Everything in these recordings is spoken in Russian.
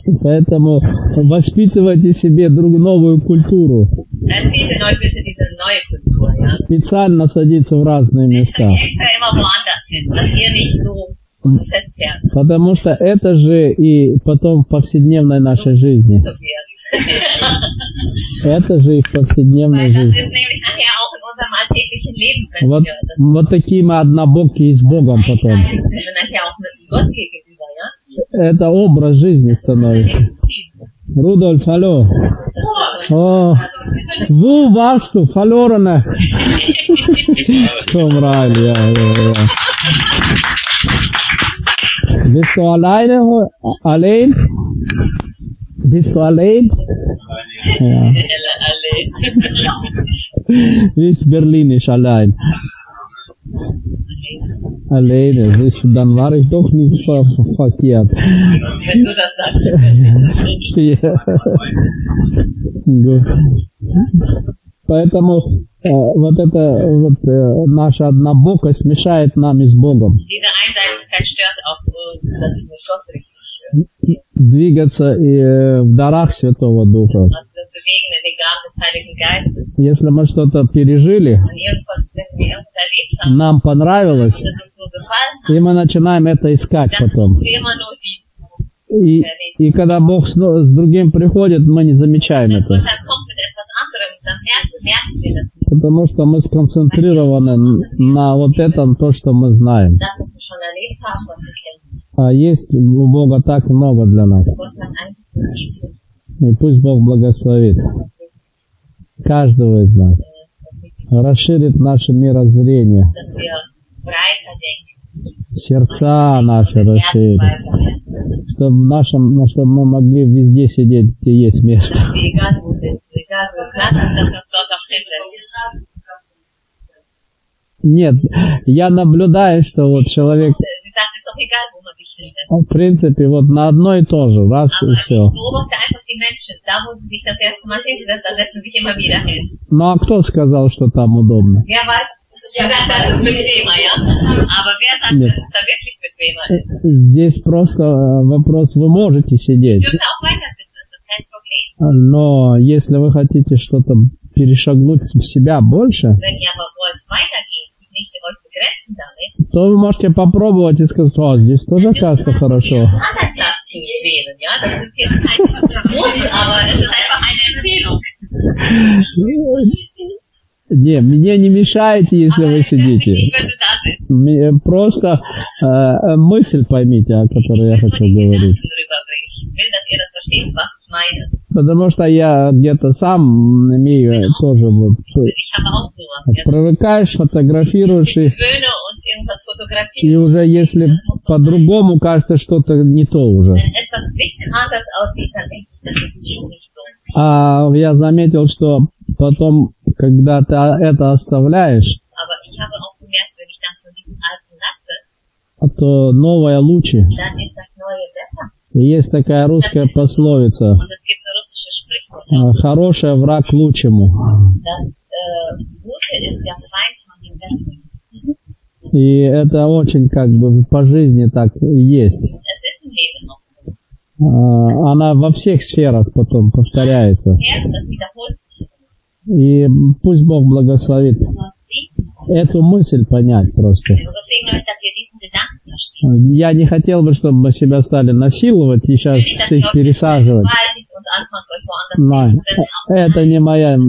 Поэтому воспитывайте себе новую культуру. Erzieht in euch bitte diese neue Kultur, ja. Специально садиться в разные места. Extra immer woanders hin, dass ihr nicht so festfährt. Потому что это же и потом в повседневной нашей жизни. Это же и в повседневной Weil das жизни. ist nämlich nachher auch in unserem alltäglichen Leben, wenn Вот, wir das вот такие мы однобокие с Богом потом. einseitig sind wir nachher auch mit Gott gegenüber, ja. Это образ жизни становится. Рудольф, алло. О, wo warst du? Verlorene. Komm rein, ja. Bist du alleine? Allein? Bist du allein? Ja. Wie ist Berlinisch allein? Alleine, siehst du, dann war ich doch nicht verkehrt. Wenn du das sagst. Ja. Gut. Поэтому вот эта наша однобокость мешает нам и с Богом. Diese Einseitigkeit stört auch, dass ich mit Gott richtig Двигаться и в дарах Святого Духа. also bewegen in den Gaben des Heiligen Geistes. Если мы что-то пережили, Und irgendwas, wenn wir irgendwas erlebt haben, нам понравилось, das uns so gefallen hat, и мы начинаем это искать dann потом. suchen wir immer nur dies. И когда Бог с другим приходит, мы не замечаем Wenn это. Gott dann kommt mit etwas anderem, dann merken wir das nicht. Потому что мы сконцентрированы на вот этом, то, что мы знаем. Das, was wir schon erlebt haben, was wir kennen. А есть у Бога так много для нас. Gott hat eigentlich so viel, И пусть Бог благословит каждого из нас. Расширит наше мирозрение. dass wir breiter denken, Сердца наши расширит. Чтобы мы могли везде сидеть, где есть место. dass wir egal wo sind, egal wo Platz ist, dass wir uns dort auch hinsetzen. Нет, я наблюдаю, что вот человек, Sie sagt, es ist doch egal, wo man sich hinsetzt. в принципе, вот на одно и то же, раз и Aber ich все. beobachte einfach die Menschen. Da, wo sie sich das erste Mal hinsetzen, da setzen sie sich immer wieder hin. Ну а кто сказал, что там удобно? Wer weiß, sagt, das ist bequemer, ja? Aber wer sagt, Нет. dass es da wirklich bequemer ist? Здесь просто вопрос, вы можете сидеть, Dürfen auch weiter sitzen, das ist kein Problem. но если вы хотите что-то перешагнуть в себя больше, Wenn ihr aber wollt weitergehen, nicht euch begrenzen damit, то вы можете попробовать и сказать, о, здесь тоже кажется хорошо. einen anderen Platz zu wählen, ja? Das ist jetzt kein Muss, aber es ist einfach eine Empfehlung. Не, мне не мешайте, если Aber вы es stört mich сидите. nicht, wenn du da sitzt. Просто мысль поймите, о которой я Ich will хочу nur die говорить. Gedanken rüberbringen. Ich will, dass ihr das versteht, was ich meine. Потому что я где-то сам имею тоже вот... Ich habe auch sowas. Ja? Привыкаешь, фотографируешь, Ich gewöhne und irgendwas и fotografieren. уже если Das muss so sein. по-другому кажется что-то не то уже. Wenn etwas ein bisschen anders aussieht, dann denke ich, das ist schon nicht so. А я заметил, что потом, когда ты это оставляешь, Aber ich habe auch gemerkt, wenn ich dann von diesem Alten lasse, то новое лучше. dann ist das Neue besser. И есть такая русская пословица: Und es gibt ein russisches Sprichwort, хорошее враг лучшему. das Gute ist der Feind von dem Besten. И это очень как бы по жизни так и есть. Es ist im Leben noch so. Она во всех сферах потом повторяется. Das wiederholt sich. И пусть Бог благословит эту мысль понять просто. Und deswegen euch, dass ihr diesen Gedanken versteht. Я не хотел бы, чтобы мы себя стали насиловать и сейчас Nicht, dass ihr всех euch пересаживать. vergewaltigt und anfangt, euch woanders Nein, hinzusetzen. это не моя,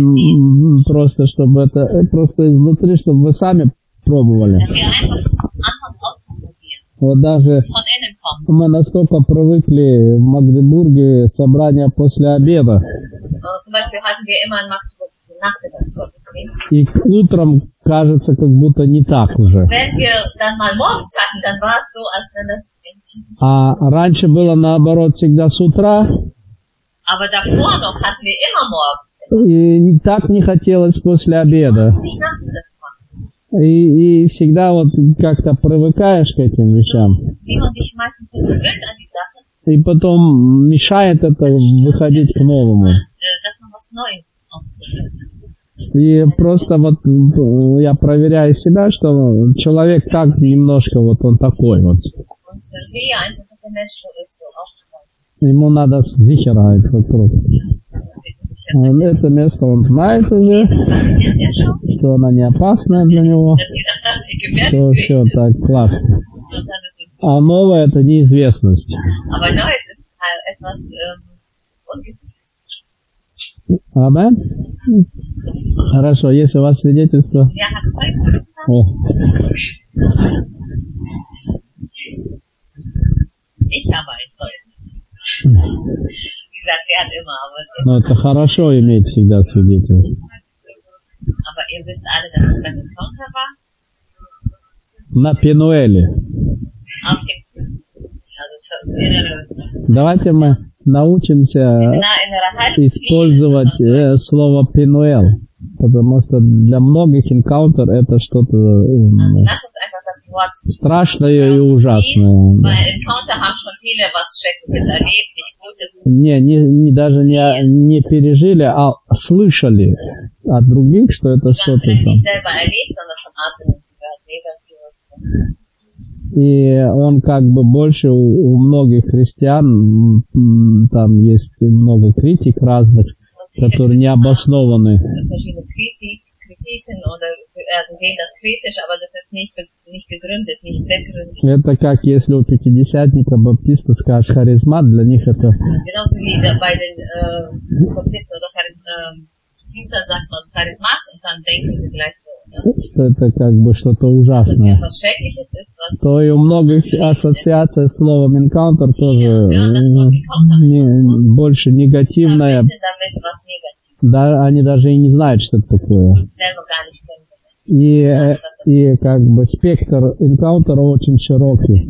просто чтобы это, просто изнутри, чтобы вы сами пробовали. Dass ihr einfach anfangt auszuprobieren. Вот даже Von innen kommt. мы настолько привыкли в Магдебурге собрания после обеда, Zum Beispiel hatten wir immer in Magdeburg den Nachmittagsgottesdienst. и утром кажется, как будто не так уже. Wenn wir dann mal morgens hatten, dann war es so, als wenn das irgendwie... А раньше было наоборот всегда с утра, Aber davor noch hatten wir immer morgens. и так не хотелось после обеда. Nicht nachmittags machen. И всегда вот как-то привыкаешь к этим вещам. Wie man sich meistens so gewöhnt an die Sache, И потом мешает это выходить к новому. dass man was Neues ausprobiert. И просто вот я проверяю себя, что человек так немножко вот он такой вот. Und sehe einfach, dass der Mensch so ist, so aufgebaut. Ему надо Sicherheit вокруг. Это место он знает уже, что она не опасная для него. Все так классно. А новое это неизвестность. Амен? Хорошо, есть у вас свидетельство? О. Но это хорошо иметь всегда свидетельство. На Пенуэле. Давайте мы научимся использовать слово Пенуэл, потому что для многих энкаунтер это что-то страшное и ужасное. Даже не пережили, а слышали от других, что это что-то там. И он как бы больше у многих христиан, там есть много критик разных, которые не обоснованы. Это как если у пятидесятника баптиста скажешь харизмат, для них это... Что это как бы что-то ужасное. То и у многих ассоциация с словом encounter тоже больше негативная. Да, они даже и не знают, что это такое. И как бы спектр энкаунтера очень широкий.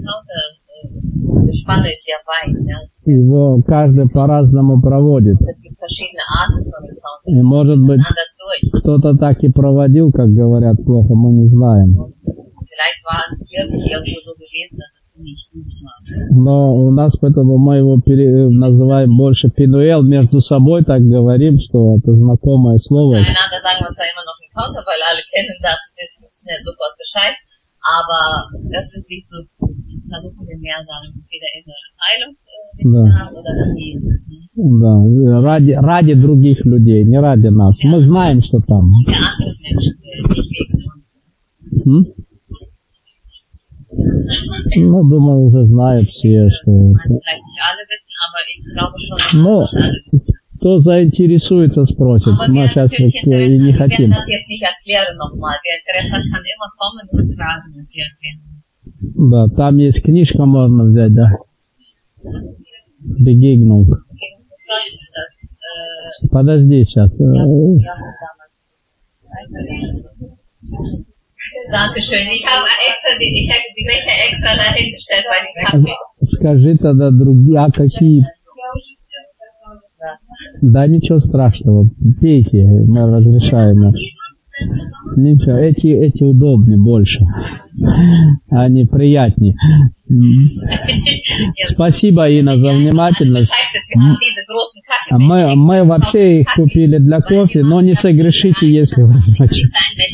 Его каждый по-разному проводит. И может быть кто-то так и проводил, как говорят, плохо, мы не знаем. Но у нас поэтому мы его называем больше Пенуэл, между собой так говорим, что это знакомое слово. Да, ради других людей, не ради нас. Мы знаем, что там. Ну, думаю, уже знают все, что это. Но кто заинтересуется, спросит. Мы сейчас и не хотим. Да, там есть книжка, можно взять, да. Begegnung. Подожди сейчас. Скажи тогда другие, а какие? Да, ничего страшного. Пейте, мы разрешаем. Ничего, эти удобнее больше. Они приятнее. Спасибо, Инна, за внимательность. Мы вообще их купили для кофе, но не согрешите, если возьмете.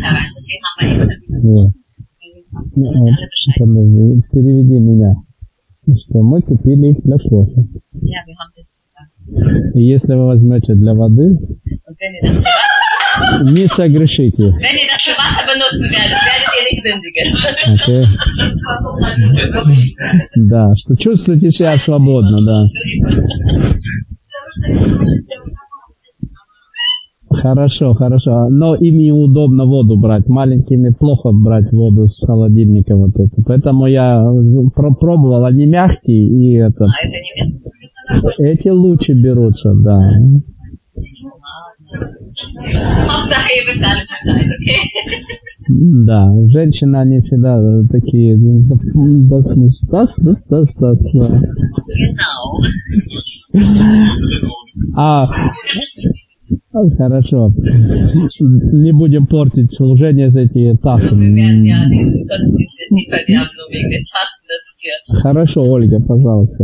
Переведи меня. Что мы купили их для кофе. И если вы возьмете для воды, не согрешите. Okay. Да, что чувствуете себя свободно, да. Хорошо, хорошо. Но им неудобно воду брать. Маленькими плохо брать воду с холодильника вот это. Поэтому я пробовал, они мягкие и это. Эти лучше берутся, да. Да, женщины, они всегда такие... Хорошо. Не будем портить служение за эти тасами. Хорошо, Ольга, пожалуйста.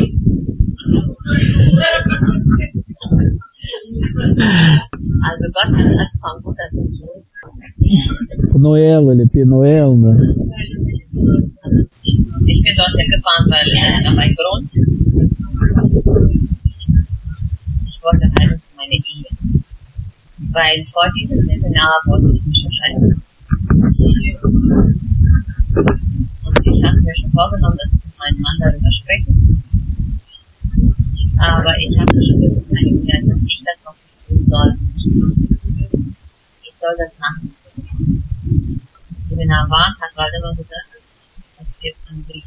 Пенуэл или Пенуэл, да. Ich bin dorthin gefahren, weil es gab einen Grund. Ich wollte halt meine Ehe. Weil vor diesem Seminar wollte ich mich schon scheiden lassen. Und ich hatte mir schon vorgenommen, dass ich mit meinem Mann darüber spreche. Aber ich habe schon wirklich eingelernt, dass ich das noch nicht tun soll. Ich soll das nachdenken. Seminar war, hat Waldemar gesagt, es gibt einen Brief.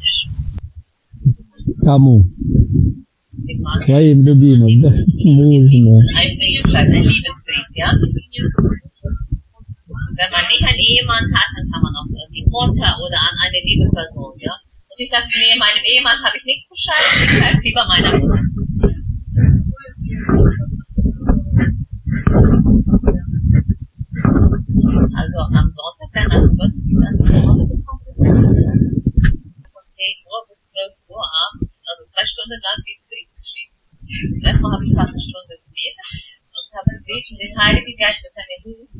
Кому? Своим любимым, да? Мужу. Ein Brief schreibt, ein Liebesbrief, ja? Wenn man nicht einen Ehemann hat, dann kann man auch an die Mutter oder an eine liebe Person, ja? Und ich dachte, nee, meinem Ehemann habe ich nichts zu schreiben, ich schreibe lieber meiner Mutter. Also am Sonntag dann nach dem Gottesdienst an die Hause gekommen. Von 10 Uhr bis 12 Uhr abends, also 2 Stunden lang diesen Brief geschrieben. Erstmal habe ich fast eine Stunde gebetet und habe gebeten, den Heiligen Geist, dass er mir hilft.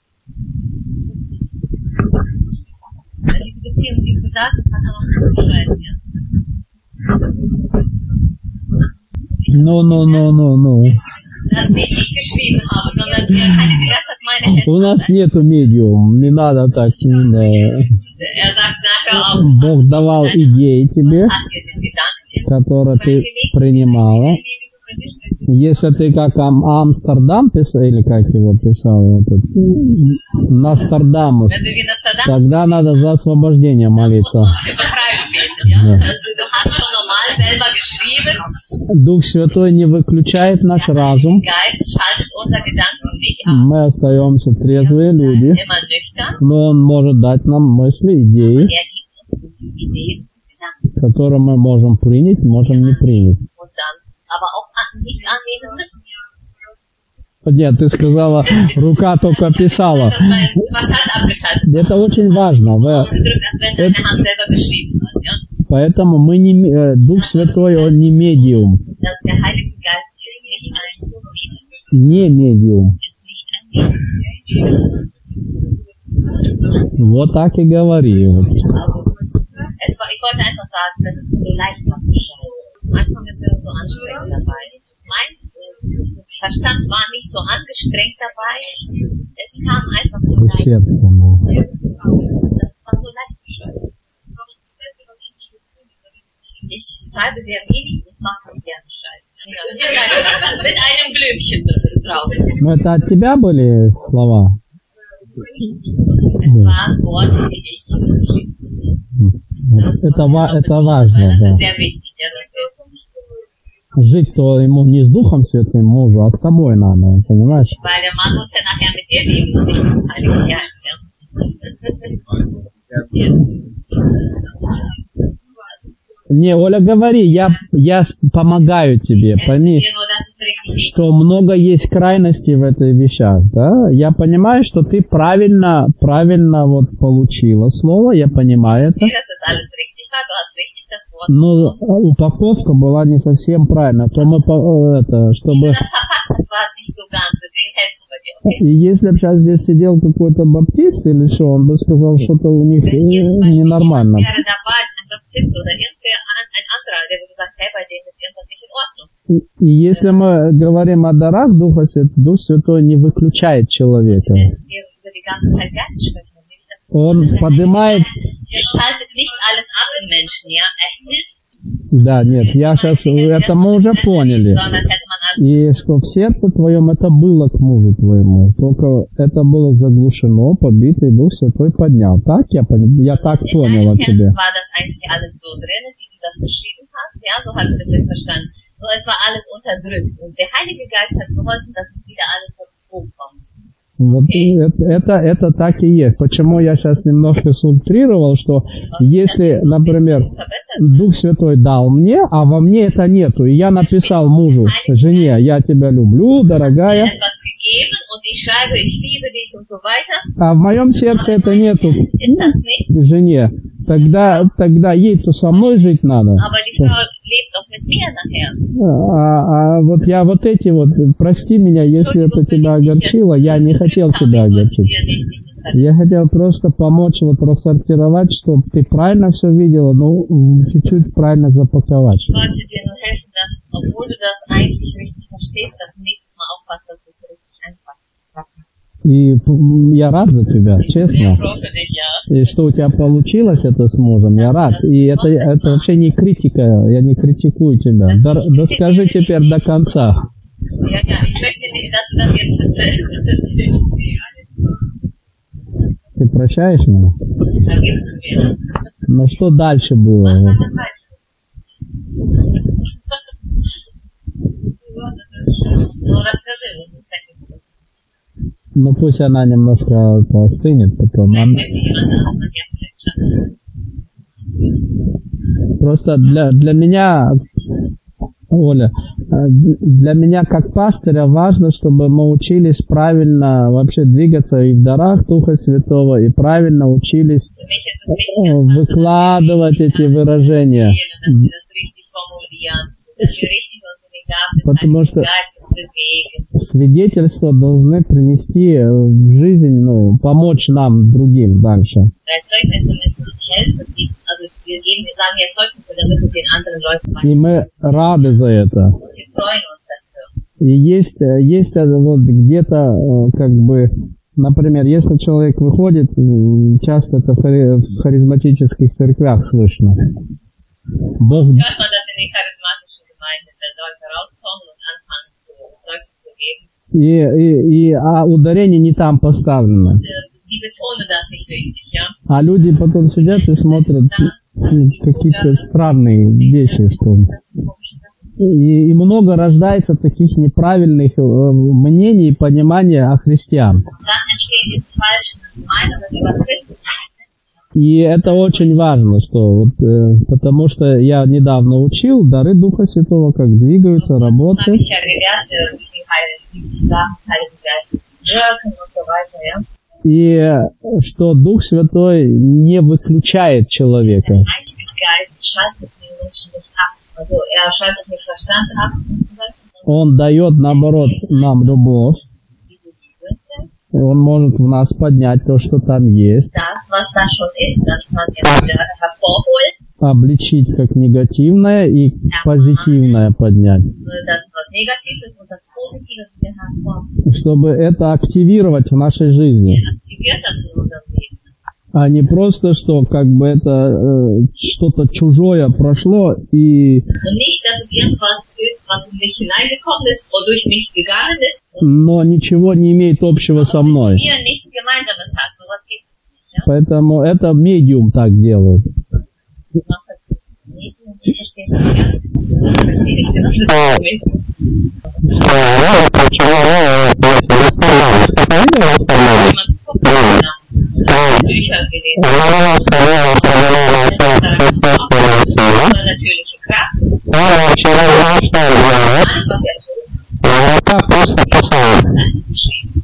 Wenn diese Beziehung nicht so da ist, kann er auch nicht zu schreiben, ja. No. Dass nicht ich geschrieben habe, sondern der Heilige Geist hat meine Hände. У нас нету медиум, не надо так. Er sagt nachher auch, Бог давал идеи тебе, hat dir den Gedanken которые ты принимала. Если ты как Амстердам писал, или как его писал, Нострадамус, wenn du wie Nostradamus тогда надо за освобождение молиться. übertreiben beten, ja? Also du hast schon normal selber geschrieben, Дух Святой не выключает наш разум. Geist schaltet unser Gedanken nicht ab, Мы остаемся трезвые люди, immer nüchtern, но Он может дать нам мысли, идеи, er gibt uns gute Ideen, Gedanken которые мы можем принять, можем не принять. und dann aber auch nicht annehmen müssen. Нет, ты сказала, рука только писала. Dass mein Verstand abgeschaltet Это очень важно. ausgedrückt, als wenn deine Hand selber geschrieben hat, ja? Поэтому мы Дух Святой, Он не медиум. Dass der Heilige Geist ist nicht ein Medium, Не медиум. ist nicht ein Medium. Вот так и говори. Also, ich wollte einfach sagen, dass es so leicht war zu schreiben. Manchmal ist es so anstrengend dabei. Mein Verstand war nicht so angestrengt dabei. Es kam einfach so leicht. Сердце, ну. Das war so leicht zu schreiben. Ich schreibe sehr wenig und mag nicht gerne schreiben. Ja, mit einem Blümchen drauf. Ну, это от тебя были слова? Es waren Worte, die ich geschrieben habe. Это важно, Das да. ist sehr wichtig, ja, dass wir Жить-то ему не с Духом Святым мужу, а с тобой надо, понимаешь? weil der Mann muss ja nachher mit dir leben und nicht mit dem Heiligen Geist, ja. Не, Оля, говори, я помогаю тебе, пойми, что много есть крайностей в этой вещах, да? Я понимаю, что ты правильно вот получила слово, я понимаю это. Но упаковка была не совсем правильная, то мы чтобы... И если бы сейчас здесь сидел какой-то баптист или что, он бы сказал, что-то у них ненормально. И если мы говорим о дарах Духа Святого, Дух Святой не выключает человека. Он поднимает... Да, нет, я сейчас, это мы уже поняли. И что в сердце твоем это было к мужу твоему, только это было заглушено, побито, и Дух Святой поднял. Так? Я так понял от тебя. Nur es war alles unterdrückt. Und der Heilige Geist hat geholfen, dass es wieder alles hochkommt. Вот это так и есть. Почему я сейчас немножко сультрировал, что если, например, Дух Святой дал мне, а во мне это нету, и я написал мужу, жене, я тебя люблю, дорогая, а в моем сердце это нету, жене, тогда ей-то со мной жить надо. А вот я вот эти вот, прости меня, если это тебя огорчило, я не хотел тебя огорчить. Я хотел просто помочь вот просортировать, чтобы ты правильно все видела, но чуть-чуть правильно запаковать. Ich wollte dir nur helfen, dass, obwohl du das eigentlich richtig verstehst, dass du nächstes Mal aufpasst, dass du es richtig einpackst. И я рад за тебя, Ich честно. froh für dich, ja. И что у тебя получилось это с мужем, я рад. И это вообще не критика, я не критикую тебя. Доскажи теперь до конца. Ja, ich möchte nicht, dass du das jetzt erzählst. Ты прощаешь меня? Vergibst du mir? Но что дальше было? Was Вот. war dann falsch? Ну, расскажи, вот, кстати. Ну пусть она немножко остынет потом. Vielleicht möchte jemand anderes dir vielleicht schaffen. Просто для меня, Оля, для меня как пастыря важно, чтобы мы учились правильно вообще двигаться и в дарах Духа Святого, и правильно учились Für mich ist es wichtig, dass man выкладывать эти выражения. dass wir das richtig formulieren, dass wir richtig unsere Gaben Потому что bewegen. свидетельства должны принести в жизнь, помочь нам, другим дальше. Weil Zeugnisse müssen uns helfen, also wir sagen ja Zeugnisse, damit wir den anderen Leuten И мы рады за это. wir freuen uns dafür. И есть вот где-то, как бы, например, если человек выходит, часто это в харизматических церквях слышно. Бог, Hört man das in den charismatischen Gemeinden, wenn Leute rauskommen und anfangen Zeugnis zu geben. а ударение не там поставлено. Die betonen das nicht richtig, ja. А люди потом сидят и смотрят какие-то странные вещи, что ли. И много рождается таких неправильных мнений и понимания о христиан. Dann entstehen diese falschen Meinungen über Christen. И это очень важно, что потому что я недавно учил дары Духа Святого, как двигаются, Habe работают. ich ja gelernt, wie die Sachen des Heiligen Geistes wirken und so weiter, ja. И что Дух Святой не выключает человека. Der Heilige Geist schaltet den Menschen nicht ab. Also schaltet nicht Verstand ab, sondern Он дает, наоборот, нам любовь. diese Liebe selbst. Он может в нас поднять то, что там есть, Das, was da schon ist, das kann er wieder hervorholen. обличить как негативное и позитивное поднять. Das, was negativ ist und das Positive wieder hervorholen. Чтобы это активировать в нашей жизни. Aktiviert das in unserem Leben. А не просто, что как бы это что-то чужое прошло и Und nicht, dass es irgendwas ist, was in mich hineingekommen ist und durch mich gegangen ist und но ничего не имеет общего со мной. mit mir nichts Gemeinsames hat. So was gibt es nicht. Ja? Поэтому это медиум так делает. Ich mache das nicht und ich verstehe das gar nicht. Ich verstehe nicht, genau das nicht. Jemand guckt hinaus. Bücher gelesen. Natürliche Kraft. Alles, was er tut, das ist geschrieben.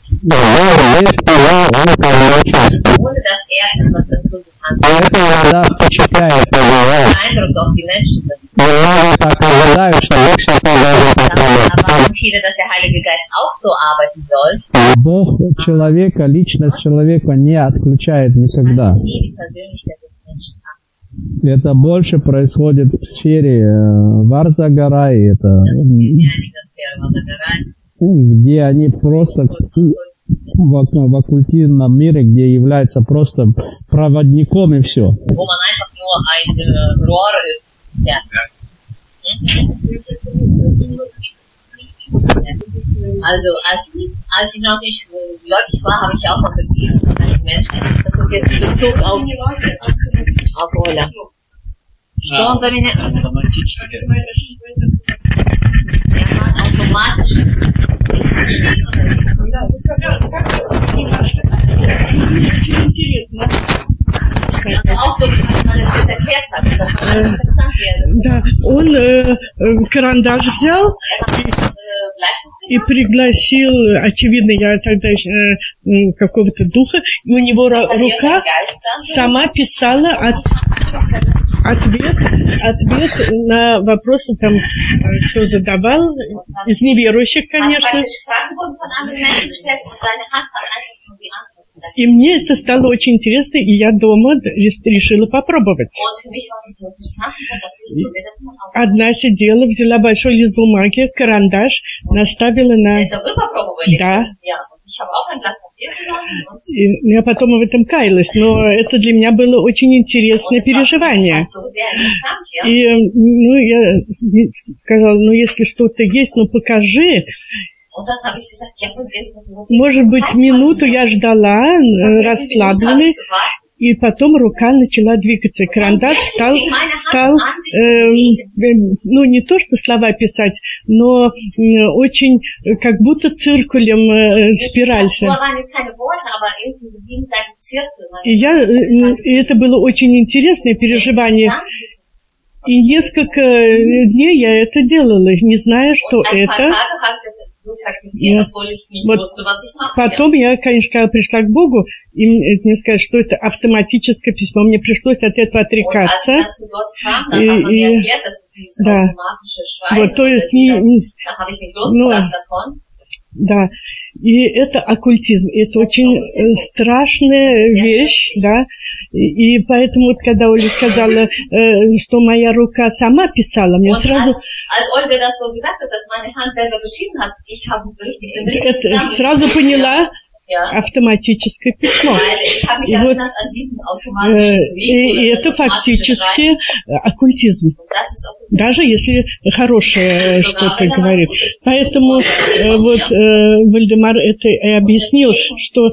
Ohne dass er etwas dazu getan hat. Eindruck auf die Menschen, dass erwarten viele, dass der Heilige Geist auch so arbeiten soll. Бог человека, личность человека не отключает никогда. Nie die Persönlichkeit des Menschen ab. Это больше происходит в сфере Варзагарай, это Das ist viel mehr in dieser Sphäre Wasagerei. где они просто в оккультизмном мире, где являются просто проводником и все. Wo man einfach nur ein Rohr ist. Ja. Also, als ich noch nicht gläubig war, habe ich auch noch gegeben. Als Mensch, das ist jetzt Bezug auf Ola. Что он за меня? Er hat automatisch auch so, wie man es jetzt erklärt hat, dass man einfach verstanden wird. Да, он карандаш взял и пригласил, очевидно, я тогда какого-то духа, и у него рука сама писала ответ на вопросы, там, кто задавал, из неверующих, конечно. И мне это стало очень интересно, и я дома решила попробовать. Одна сидела, взяла большой лист бумаги, карандаш, наставила на... Это вы попробовали? Да. Я потом в этом каялась, но это для меня было очень интересное переживание. И я сказала, если что-то есть, покажи. Может быть, минуту я ждала, расслабленной, и потом рука начала двигаться. Карандаш стал не то, что слова писать, но очень как будто циркулем спираль. И это было очень интересное переживание. И несколько дней я это делала, не зная, что это. Потом я, конечно, когда пришла к Богу, и мне сказали, что это автоматическое письмо. Мне пришлось от этого отрекаться. То есть да. И это оккультизм. Это очень страшная вещь, да. И поэтому, когда Оля сказала, что моя рука сама писала, мне сразу... Сразу поняла автоматическое письмо. И это фактически оккультизм. Даже если хорошее что-то говорит. Поэтому Вальдемар это и объяснил, что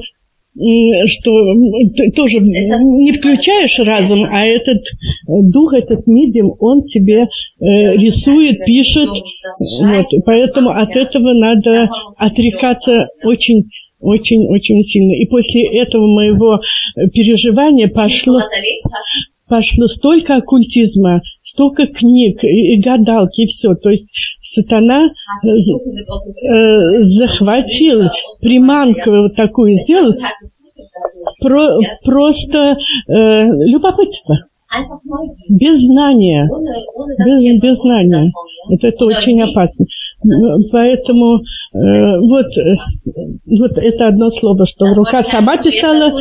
тоже не включаешь разум, а этот дух, этот медиум, он тебе рисует, пишет. Поэтому от этого надо отрекаться очень сильно. И после этого моего переживания пошло столько оккультизма, столько книг, и гадалки, и все. То есть сатана захватил, приманку такую сделал, просто любопытство. Без знания. Без знания. Это очень опасно. Поэтому это одно слово, что рука сама писала.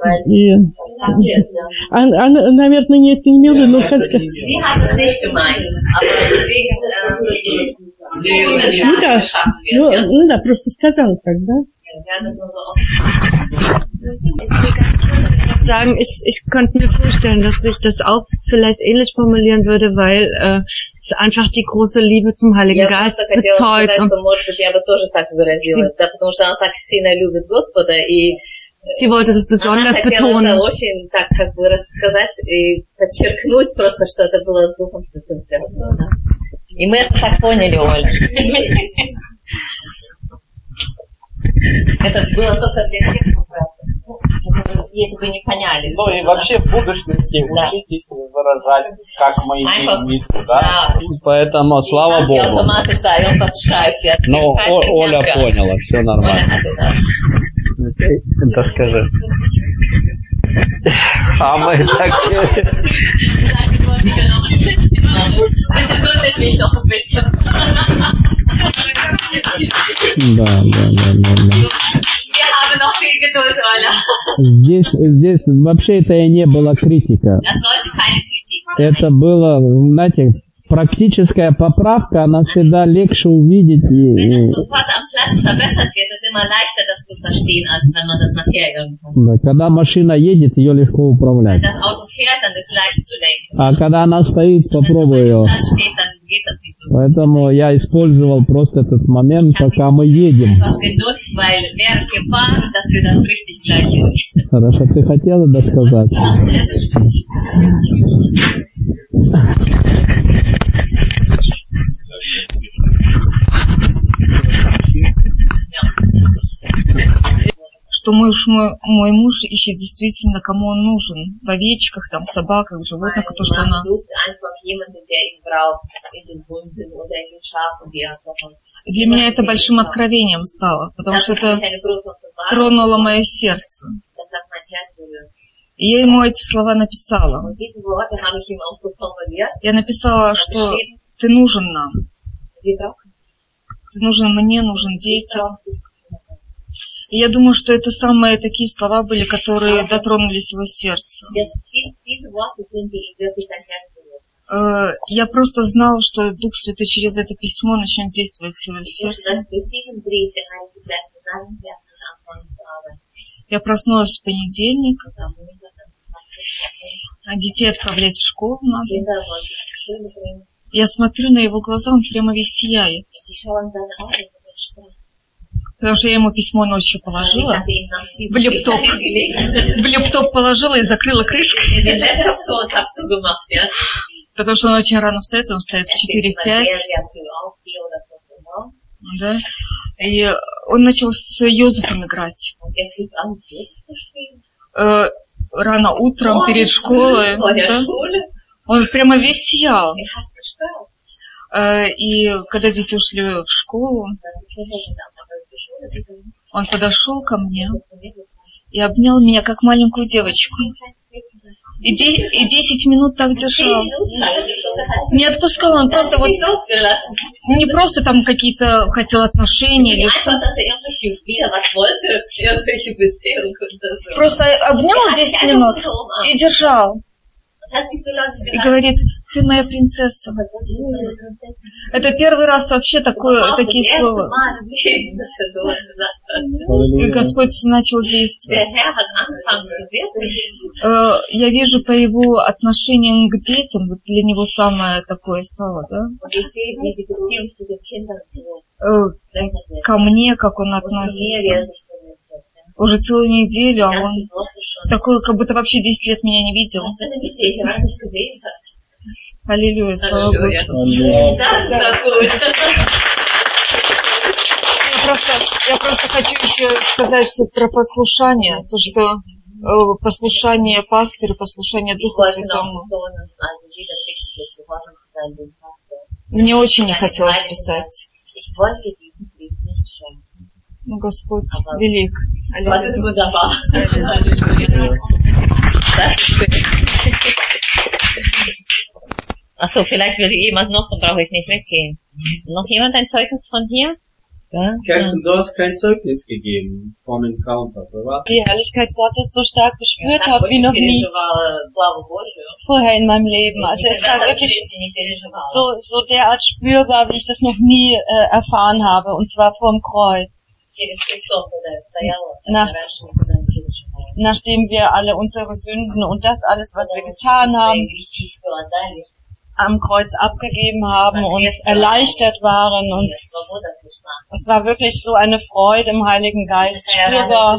Она, наверное, не имела в виду, но как сказать. Да, просто сказала так, да? Sagen, ich könnte mir vorstellen, dass ich das auch vielleicht ähnlich formulieren würde, weil es einfach die große Liebe zum Heiligen Geist bezeugt. Sie wollte das besonders betonen. И мы это так поняли, Оля. Это было только для всех, если бы не поняли. И вообще в будущности учитесь выражать, как мы имеем в виду, да? Поэтому, слава Богу. Но Оля поняла, все нормально. Да скажи. А мы так тебе... Да. Здесь вообще это и не была критика. Это было, знаете, практическая поправка, она всегда легче увидеть. Да, когда машина едет, ее легко управлять. А когда она стоит, попробуй ее. Поэтому я использовал просто этот момент, пока мы едем. Хорошо, ты хотела досказать? Что мой муж ищет действительно, кому он нужен. В овечках, там, в собаках, в животных, то, что у нас. Для меня это большим откровением стало, потому что это тронуло мое сердце. И я ему эти слова написала. Я написала, что ты нужен нам. Ты нужен мне, нужен детям. И я думаю, что это самые такие слова были, которые дотронулись его сердцу. Я просто знал, что Дух Святой через это письмо начнет действовать в его сердце. Я проснулась в понедельник. Детей отправлять в школу надо. Я смотрю на его глаза, он прямо весь сияет. Потому что я ему письмо ночью положила, в лэптоп положила и закрыла крышкой. Потому что он очень рано встает, он встает в 4-5. Да? И он начал с Йозефом играть. Рано утром, перед школой. Да? Он прямо весь сиял. И когда дети ушли в школу, он подошел ко мне и обнял меня, как маленькую девочку. И 10 минут так держал. Не отпускал, он просто вот... Не просто там какие-то хотел отношения или что. Просто обнял 10 минут и держал. И говорит: ты моя принцесса. Это первый раз вообще такие слова. И Господь начал действовать. Я вижу по его отношениям к детям, вот для него самое такое стало, да? Ко мне, как он относится. Уже целую неделю, а он такой, как будто вообще 10 лет меня не видел. Аллилуйя, слава Господу. Я просто хочу еще сказать про послушание, то, что послушание пастырю, послушание Духу Святому. Мне очень не хотелось писать. Ну, Господь велик. Achso, vielleicht würde jemand noch, dann brauche ich nicht weggehen. Noch jemand ein Zeugnis von hier? Ja? Kerstin, du hast kein Zeugnis gegeben vom Encounter, oder? Die Herrlichkeit Gottes so stark gespürt habe wie noch nie vorher in meinem Leben. Also es war wirklich so derart spürbar, wie ich das noch nie erfahren habe, und zwar vorm Kreuz. Nachdem wir alle unsere Sünden und das alles, was wir getan haben, am Kreuz abgegeben haben und erleichtert waren, und es war wirklich so eine Freude im Heiligen Geist spürbar,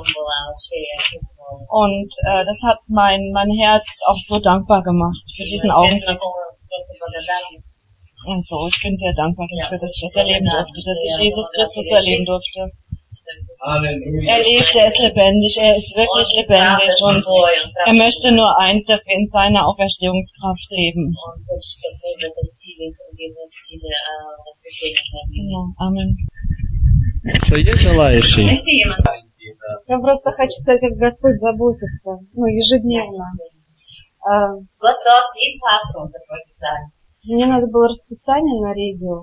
und das hat mein Herz auch so dankbar gemacht für diesen Augenblick. Und so, ich bin sehr dankbar dafür, dass ich das erleben durfte, dass ich Jesus Christus erleben durfte. Er lebt, er ist lebendig, er ist wirklich lebendig, und er möchte nur eins, dass wir in seiner Auferstehungskraft leben. Ja, Amen. Что есть желающие? Я просто хочу сказать, как Господь заботится, ежедневно. Мне надо было расписание на регио.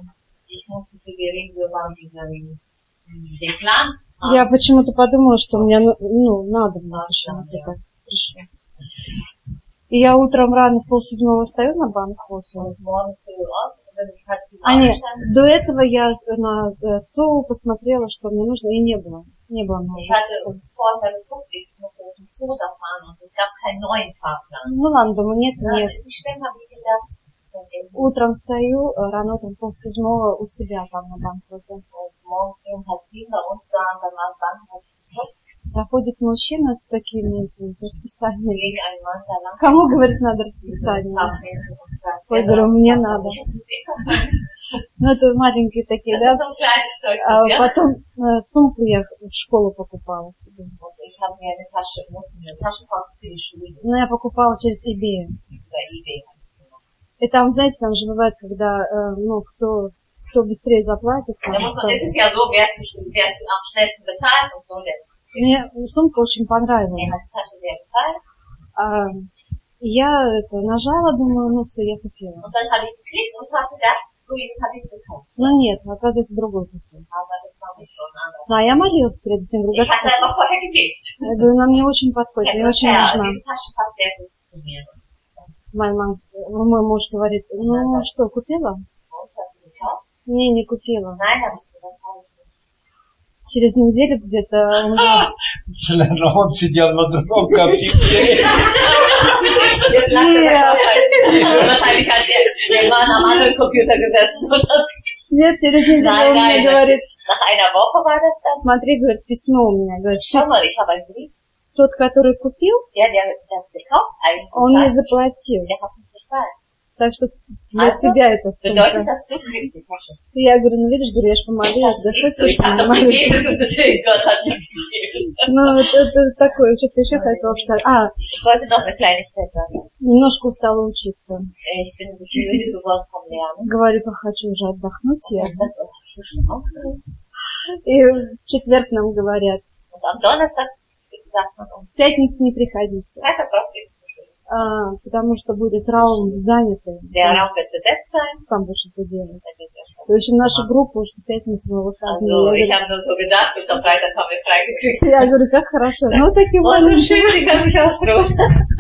Я почему-то подумала, что мне надо было почему-то так пришло. И я утром рано в 6:30 встаю на банк-кофе. Нет, до этого я на ЦОУ посмотрела, что мне нужно, и не было. Не было нового. Ну ладно, думаю, нет. Утром встаю, рано утром 6:30 у себя там на банк-кофе. Заходит мужчина с такими расписаниями. Кому, говорит, надо расписание? Я говорю, мне надо. Ну, это маленькие такие, да? А потом сумку я в школу покупала себе. Ну, я покупала через eBay. И там, знаете, там же бывает, когда, кто быстрее заплатит. Мне сумка очень понравилась. Я нажала, думаю, все, я купила. Ну нет, оказывается, другой купила. anderes. Да, я молилась перед этим. Говорю, Ich hatte einfach vorher gebetet. я говорю, она мне очень подходит, мне очень нужна. Die Tasche passt sehr gut zu mir. Мой муж говорит, ну что, купила? Не купила. Nein, habe ich gesagt, habe ich nicht. Через неделю где-то Он сидел на другом компьютере. Wahrscheinlich hat der Mann am anderen Computer gesessen. Нет, через неделю он мне говорит, Nach einer Woche war das dann. смотри, говорит, письмо у меня. Говорит, Schau mal, ich habe einen Brief. тот, который купил, Der das gekauft eigentlich он не hat, заплатил. der hat nicht bezahlt. Так что для тебя это Bedeutet, сумка. dass du kriegst die Tasche. Я говорю, ну видишь, говорю, я ж помолилась, да что Ich habe doch gegeben, Gott hat mir gegeben. Ну, это такое, что-то еще хотела сказать. Ich wollte noch eine Kleinigkeit sagen. Немножко устала учиться. Ich bin ein bisschen müde geworden vom Lernen. Говорит, хочу уже отдохнуть. Ich dachte, ich muss schon aufhören. И в четверг нам говорят, Und am Donnerstag sagt man uns, в пятницу не приходите, Freitag braucht ihr потому что будет раум занятый. Der Raum wird besetzt sein. Там больше что делать. В общем, наша группа уже в пятницу на выходные. Also, ich habe nur so gedacht, und am Freitag haben wir freigekriegt. Я говорю, как хорошо. Ну, такие Schön, ich kann mich ausruhen.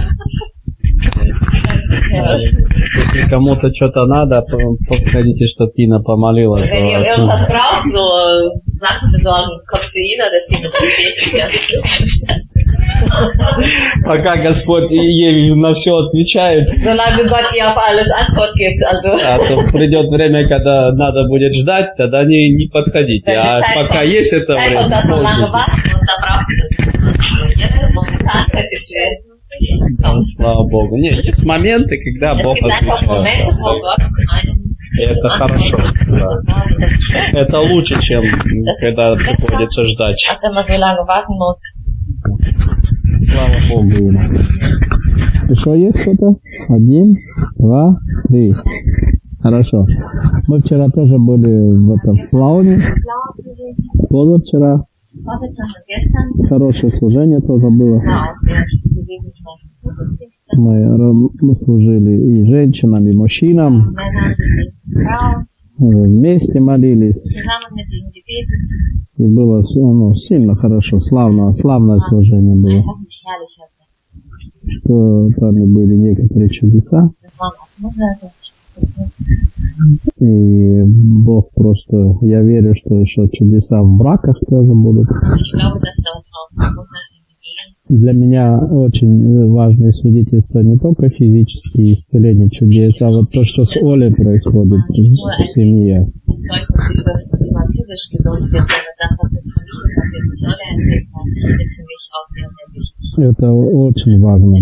Если кому-то что-то надо, то подходите, что Тина помолилась. Wenn ihr irgendwas braucht, so Sachen besorgen, kommt zu Ina, dass sie mit euch betet. Пока Господь ей на все отвечает, Solange Gott ihr auf alles Antwort gibt, also. а то придет время, когда надо будет ждать, тогда не подходите. А пока есть это время, dass man lange warten muss, da braucht ihr jetzt momentan да, слава Богу. Нет, есть моменты, когда Бог отвечает. Это хорошо. Да. Это лучше, чем когда приходится ждать. Слава Богу. Еще есть что-то? 1, 2, 3. Хорошо. Мы вчера тоже были в Плауне. Позавчера. Хорошее служение тоже было. Мы служили и женщинам, и мужчинам. Вместе молились. И было сильно хорошо, славное служение было. Что там и были некоторые чудеса. И Бог просто, я верю, что еще чудеса в браках тоже будут. Для меня очень важное свидетельство не только физические исцеления чудес, а вот то, что с Олей происходит в семье. Это очень важно.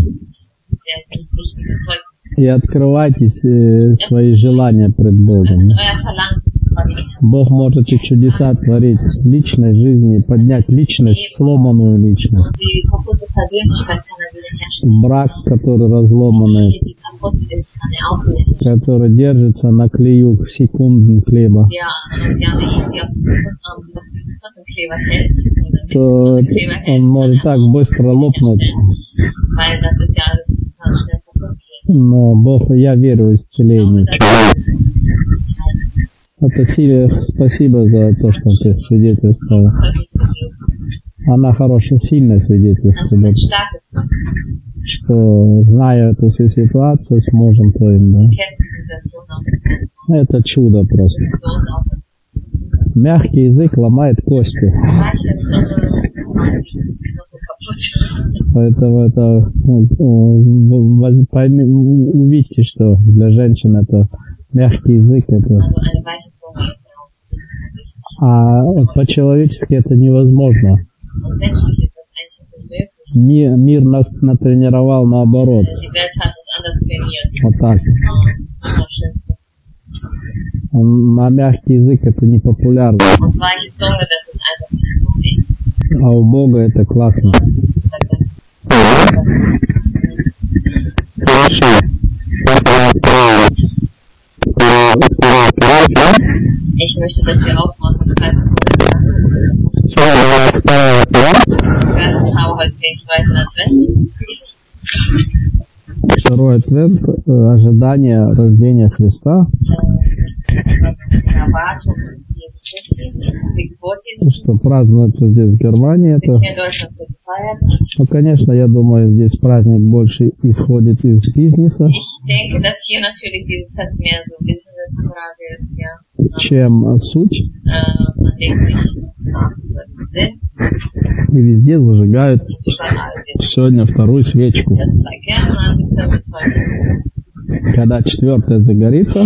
И открывайтесь свои желания пред Богом. Бог может и чудеса творить в личной жизни, поднять личность, сломанную личность. Брак, который разломанный, который держится на клею секунд хлеба, то он может так быстро лопнуть. Но Бог, я верю в исцеление. Это спасибо за то, что ты свидетельствовала. Она хорошая, сильная свидетельство. Что, зная эту всю ситуацию с мужем твоим, да? Это чудо просто. Мягкий язык ломает кости. Поэтому это увидите, что для женщин это мягкий язык, это. А по-человечески это невозможно. Мир нас натренировал наоборот. Вот так. А мягкий язык это не популярно. А у Бога это классно. Ich möchte, dass wir aufmachen. Wir haben heute den zweiten Advent. Второй адвент, ожидание рождения Христа. что празднуется здесь в Германии. Это, ну, конечно, я думаю, здесь праздник больше исходит из бизнеса, чем суть. И везде зажигают сегодня вторую свечку. Когда четвертая загорится,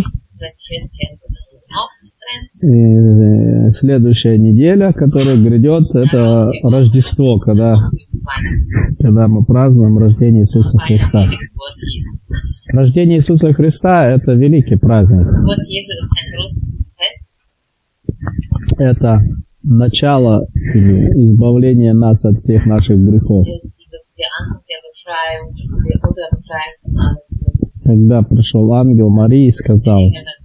и следующая неделя, которая грядет, это Рождество, когда мы празднуем рождение Иисуса Христа. Рождение Иисуса Христа – это великий праздник. Это начало избавления нас от всех наших грехов. Когда пришел ангел Марии и сказал: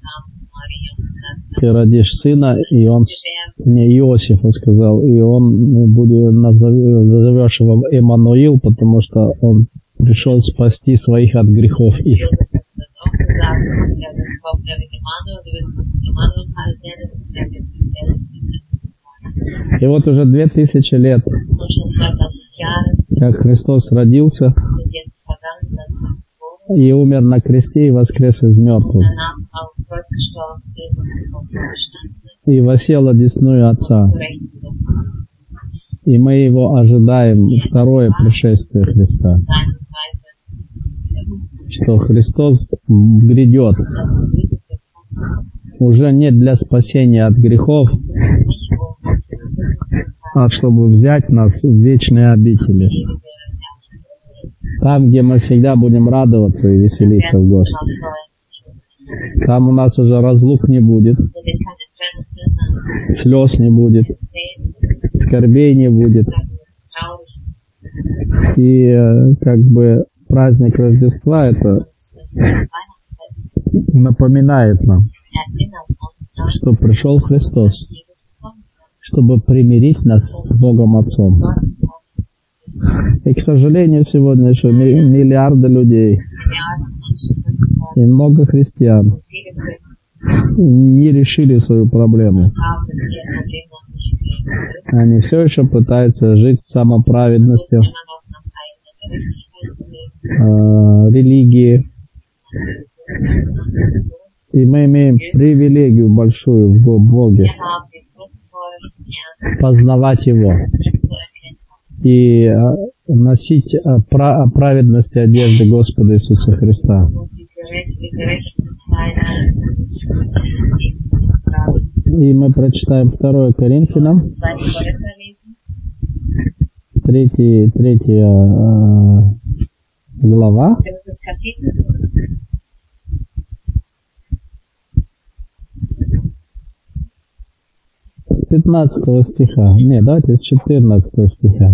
ты родишь сына, и он, не Иосиф, он сказал, и он будет, назовешь его Эммануил, потому что он пришел спасти своих от грехов их. И вот уже 2000 лет, как Христос родился и умер на кресте и воскрес из мертвых, и воссел одесную Отца. И мы его ожидаем, второе пришествие Христа, что Христос грядет уже не для спасения от грехов, а чтобы взять нас в вечные обители, там, где мы всегда будем радоваться и веселиться в Господе. Там у нас уже разлук не будет, слез не будет, скорбей не будет. И как бы праздник Рождества это напоминает нам, что пришел Христос, чтобы примирить нас с Богом Отцом. И, к сожалению, сегодня еще миллиарды людей и много христиан не решили свою проблему. Они все еще пытаются жить самоправедностью, религии. И мы имеем привилегию большую в Боге познавать Его и носить праведность и одежды Господа Иисуса Христа. И мы прочитаем 2 Коринфянам, 3 глава. 15 стиха. Нет, давайте с 14 стиха.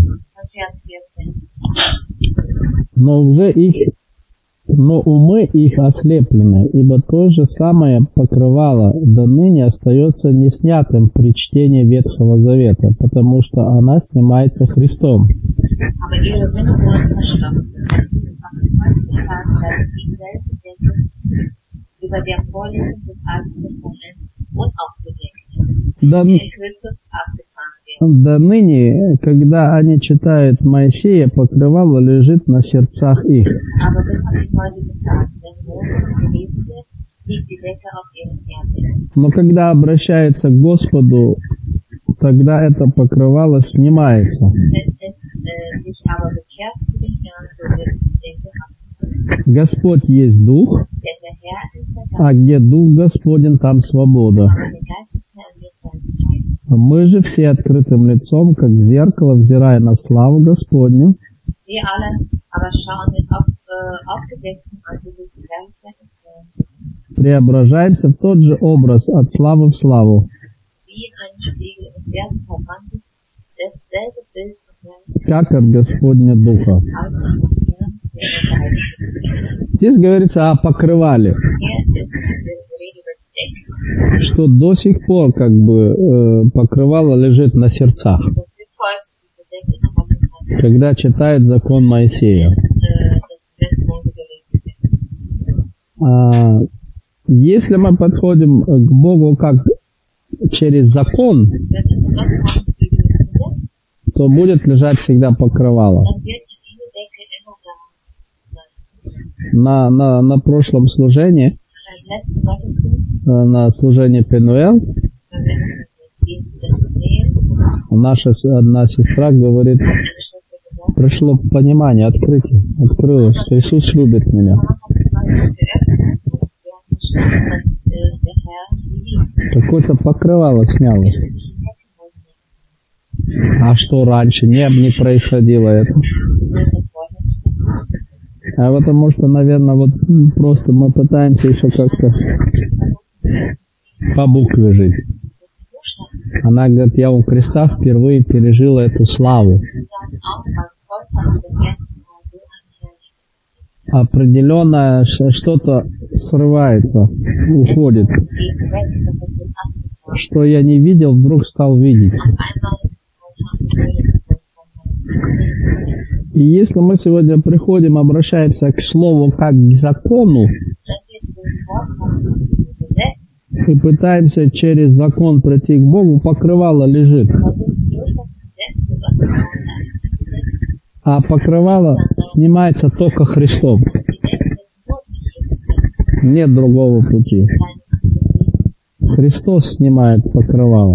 Но умы их ослеплены, ибо то же самое покрывало до ныне остается неснятым при чтении Ветхого Завета, потому что она снимается Христом. До ныне, когда они читают Моисея, покрывало лежит на сердцах их. Но когда обращается к Господу, тогда это покрывало снимается. Господь есть Дух, а где Дух Господень, там свобода. Мы же все открытым лицом, как зеркало, взирая на славу Господню, преображаемся в тот же образ от славы в славу, как от Господня Духа. Здесь говорится о покрывале, что до сих пор как бы покрывало лежит на сердцах, когда читают закон Моисея. Если мы подходим к Богу как через закон, wenn wir Gott haben für dieses Gesetz, то будет лежать всегда покрывало. dann wird diese Decke immer da sein. На прошлом служении, Beim letzten Gottesdienst, на служении Пенуэл, beim letzten Dienst des Drehen, наша одна сестра говорит, eine Schwester gesagt, пришло понимание, открытие, открылось, что Иисус любит меня. hat sie was geöffnet und sie hat verstanden, dass der Herr sie liebt. Какое-то покрывало снялось. А что раньше не происходило это? So ist das vorher nicht passiert. А потому что, наверное, вот просто мы пытаемся еще как-то по букве жить. Она говорит, я у креста впервые пережила эту славу. Определенное что-то срывается, уходит. Что я не видел, вдруг стал видеть. И если мы сегодня приходим, обращаемся к слову как к закону, и пытаемся через закон прийти к Богу, покрывало лежит. А покрывало снимается только Христом. Нет другого пути. Христос снимает покрывало.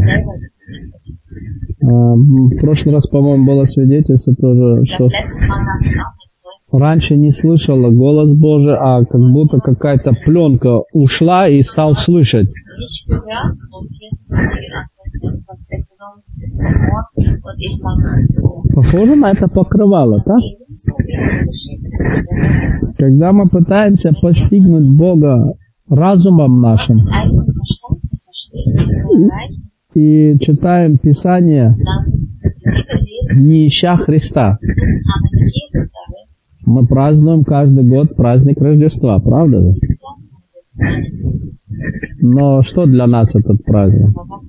В прошлый раз, по-моему, было свидетельство тоже, что раньше не слышала голос Божий, а как будто какая-то пленка ушла и стал слышать. Похоже на это покрывало, так? Когда мы пытаемся постигнуть Бога разумом нашим и читаем Писание, не ища Христа, мы празднуем каждый год праздник Рождества, правда? Но что для нас этот праздник?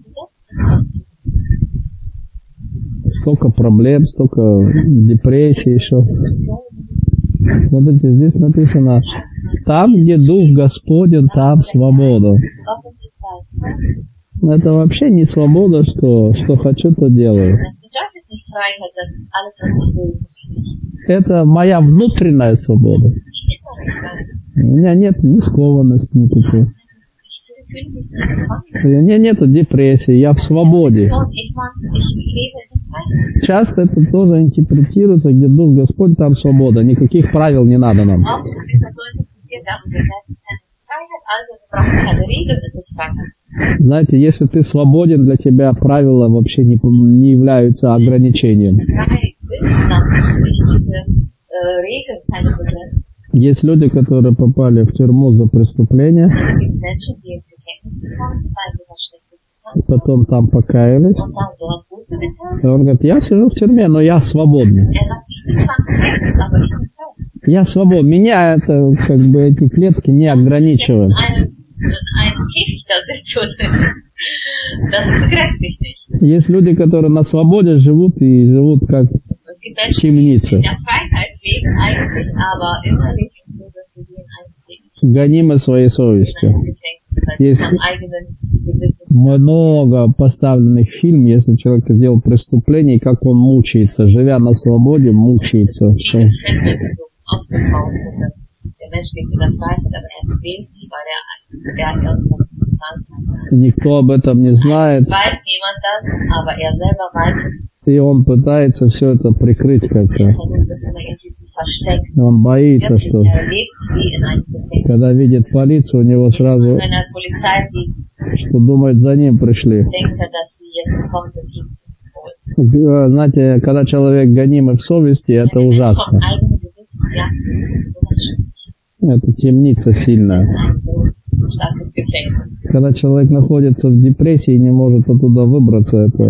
Столько проблем, столько депрессий еще. Смотрите, здесь написано, там, где Дух Господень, там свобода. Это вообще не свобода, что хочу, то делаю. Это моя внутренняя свобода. У меня нет ни скованности никакой. У меня нет депрессии, я в свободе. Часто это тоже интерпретируется, где Дух Господь, там свобода. Никаких правил не надо нам. Знаете, если ты свободен, для тебя правила вообще не являются ограничением. Есть люди, которые попали в тюрьму за преступление, потом там покаялись. И он говорит, я сижу в тюрьме, но я свободный. Я свободен. Меня это, как бы, эти клетки не ограничивают. Есть люди, которые на свободе живут и живут как в темнице. Гонимы своей совестью. Есть много поставленных фильмов, если человек сделал преступление, как он мучается, живя на свободе, мучается. Никто об этом не знает. И он пытается все это прикрыть как-то. Он боится, что когда видит полицию, у него сразу, что думает, за ним пришли. Знаете, когда человек гонимый в совести, это ужасно. Это темница сильная. Когда человек находится в депрессии и не может оттуда выбраться, это...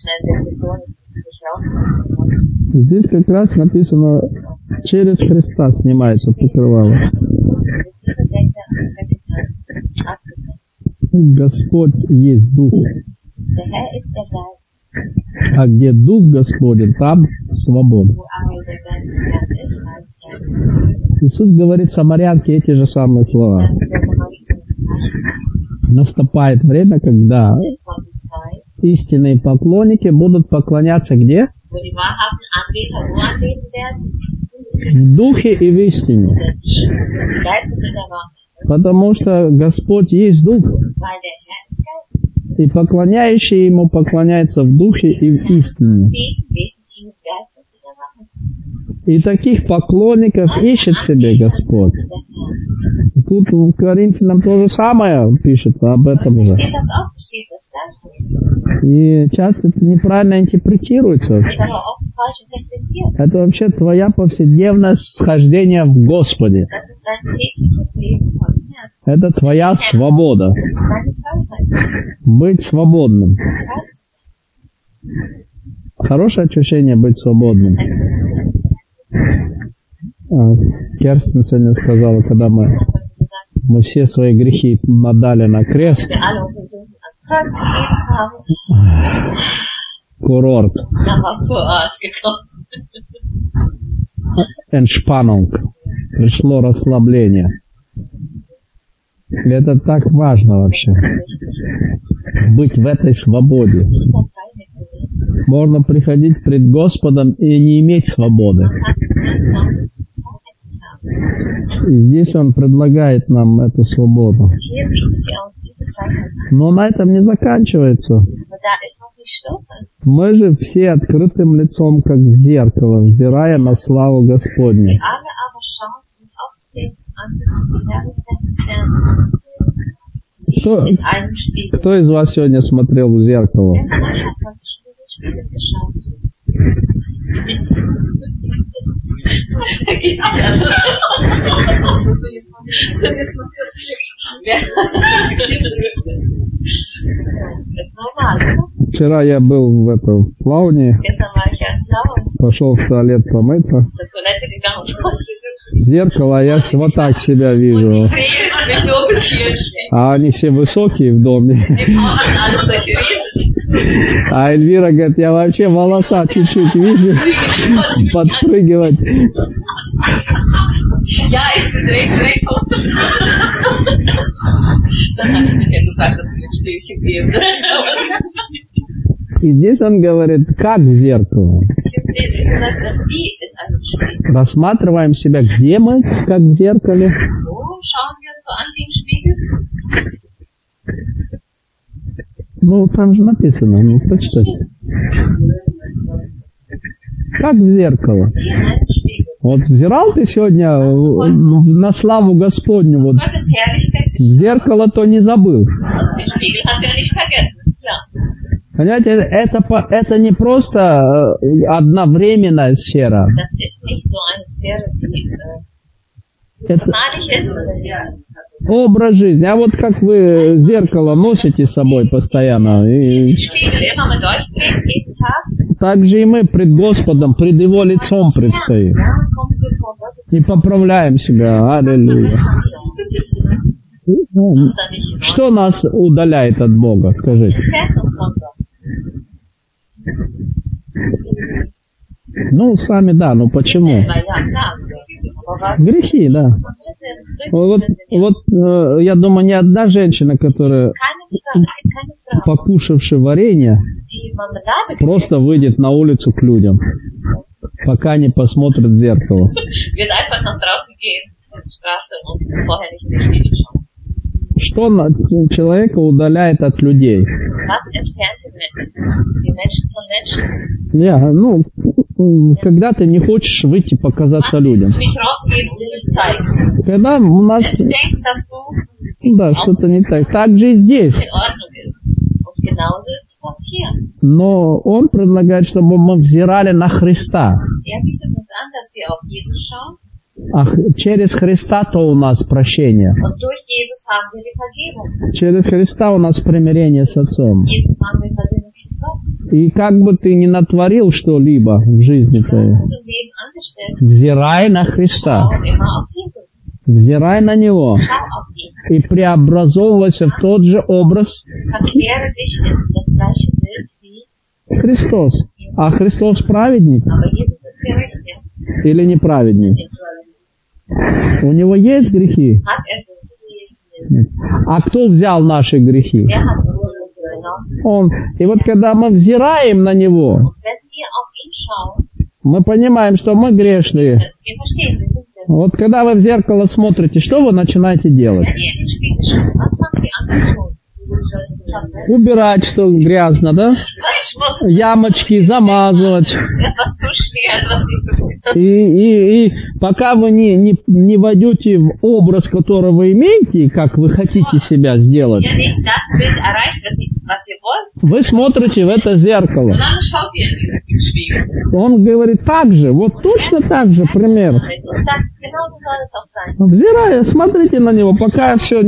Здесь как раз написано, через Христа снимается покрывало. Господь есть Дух. А где Дух Господень, там свобода. Иисус говорит самарянке эти же самые слова. Наступает время, когда истинные поклонники будут поклоняться где? Wo die wahrhaften Anbeter nur anbeten werden? В духе и в истине. Im Geist und in der Wahrheit. Потому что Господь есть Дух. Weil der Herr ist Geist. И поклоняющие Ему поклоняются в духе и в истине. Beten ihm im Geist und in der Wahrheit. И таких поклонников ищет себе Господь. Тут в Коринфянам то же самое пишется об этом же. Steht das auch, steht das da? И часто это неправильно интерпретируется. Das ist aber oft falsch interpretiert. Это вообще твоя повседневное схождение в Господе. Das ist dein tägliches Leben von Herrn. Это твоя свобода. Das ist deine Freiheit. Быть свободным. Frei zu sein. Хорошее ощущение быть свободным. Ein gutes Gefühl. Керстин сегодня сказала, когда мы все свои грехи отдали на крест. Wir alle unsere Sünden ans Kreuz gegeben haben. Курорт. Da war Vorort gekommen. Entspannung. Пришло расслабление. И это так важно вообще. Быть в этой свободе. Можно приходить пред Господом и не иметь свободы. И здесь Он предлагает нам эту свободу. Но на этом не заканчивается. Мы же все открытым лицом, как в зеркало, взирая на славу Господню. Кто из вас сегодня смотрел в зеркало? Вчера я был в плавании, пошел в туалет помыться. В зеркало я вот так себя вижу. А они все высокие в доме. А Эльвира говорит, я вообще волоса чуть-чуть вижу, подпрыгивать. Ja, ich bin direkt hoch. Dann habe ich mir gesagt, dass mir ein Stückchen geben. И здесь он говорит, как в зеркало. Рассматриваем себя, где мы, как в зеркале. Ну, там же написано, ну, прочитайте. Как в зеркало. Вот взирал ты сегодня на славу Господню, вот зеркало-то не забыл. Понимаете, это не просто одновременная сфера. Это образ жизни. А вот как вы зеркало носите с собой постоянно. И так же и мы пред Господом, пред Его лицом предстоим. И поправляем себя. Аллилуйя. Что нас удаляет от Бога, скажите? Ну, сами, да, но почему? Грехи, да. Вот я думаю, ни одна женщина, которая, покушавши варенье, просто выйдет на улицу к людям, пока не посмотрит в зеркало. Что человека удаляет от людей? Ну, когда ты не хочешь выйти показаться людям. Когда у нас... Да, что-то не так. Так же и здесь. Но он предлагает, чтобы мы взирали на Христа. А через Христа-то у нас прощение. Через Христа у нас примирение с Отцом. И как бы ты ни натворил что-либо в жизни твоей, взирай на Христа. Взирай на Него. И преобразовывайся в тот же образ Христос. А Христос праведник? Или не праведник? У Него есть грехи? Нет. А кто взял наши грехи? И вот когда мы взираем на него, wenn wir auf ihn schauen, мы понимаем, что мы грешные. wir verstehen, wir sind Sünder. Вот когда вы в зеркало смотрите, что вы начинаете делать? Wenn ihr in den Spiegel schaut, was fangen wir an zu tun? Убирать, что грязно, да? Was schmutzig, Ямочки замазывать. etwas zuschmieren, was nicht so gut ist. И пока вы не войдете в образ, который вы имеете, как вы хотите себя сделать, Ihr nicht das Bild erreicht, was ihr wollt, вы смотрите в это зеркало. solange schaut ihr in den Spiegel. Он говорит так же, вот точно так же, пример. Und sagt, genauso soll es auch sein. Взирая, смотрите на него, пока все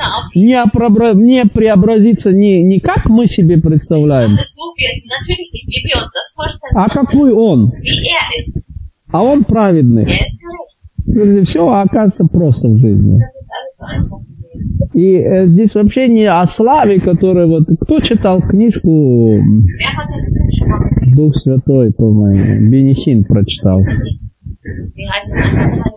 не преобразится не как мы себе представляем, Das Buch wird natürlich nicht, wie wir uns das vorstellen, а какой он. wie ist. А он праведный. Ist korrekt. Все оказывается просто в жизни. Das ist alles so einfach gewesen. И здесь вообще не о славе, которая вот... Кто читал книжку Wer hat das Buch schon mal gelesen? Дух Святой, по-моему, Бенихин прочитал. Wie heißt das?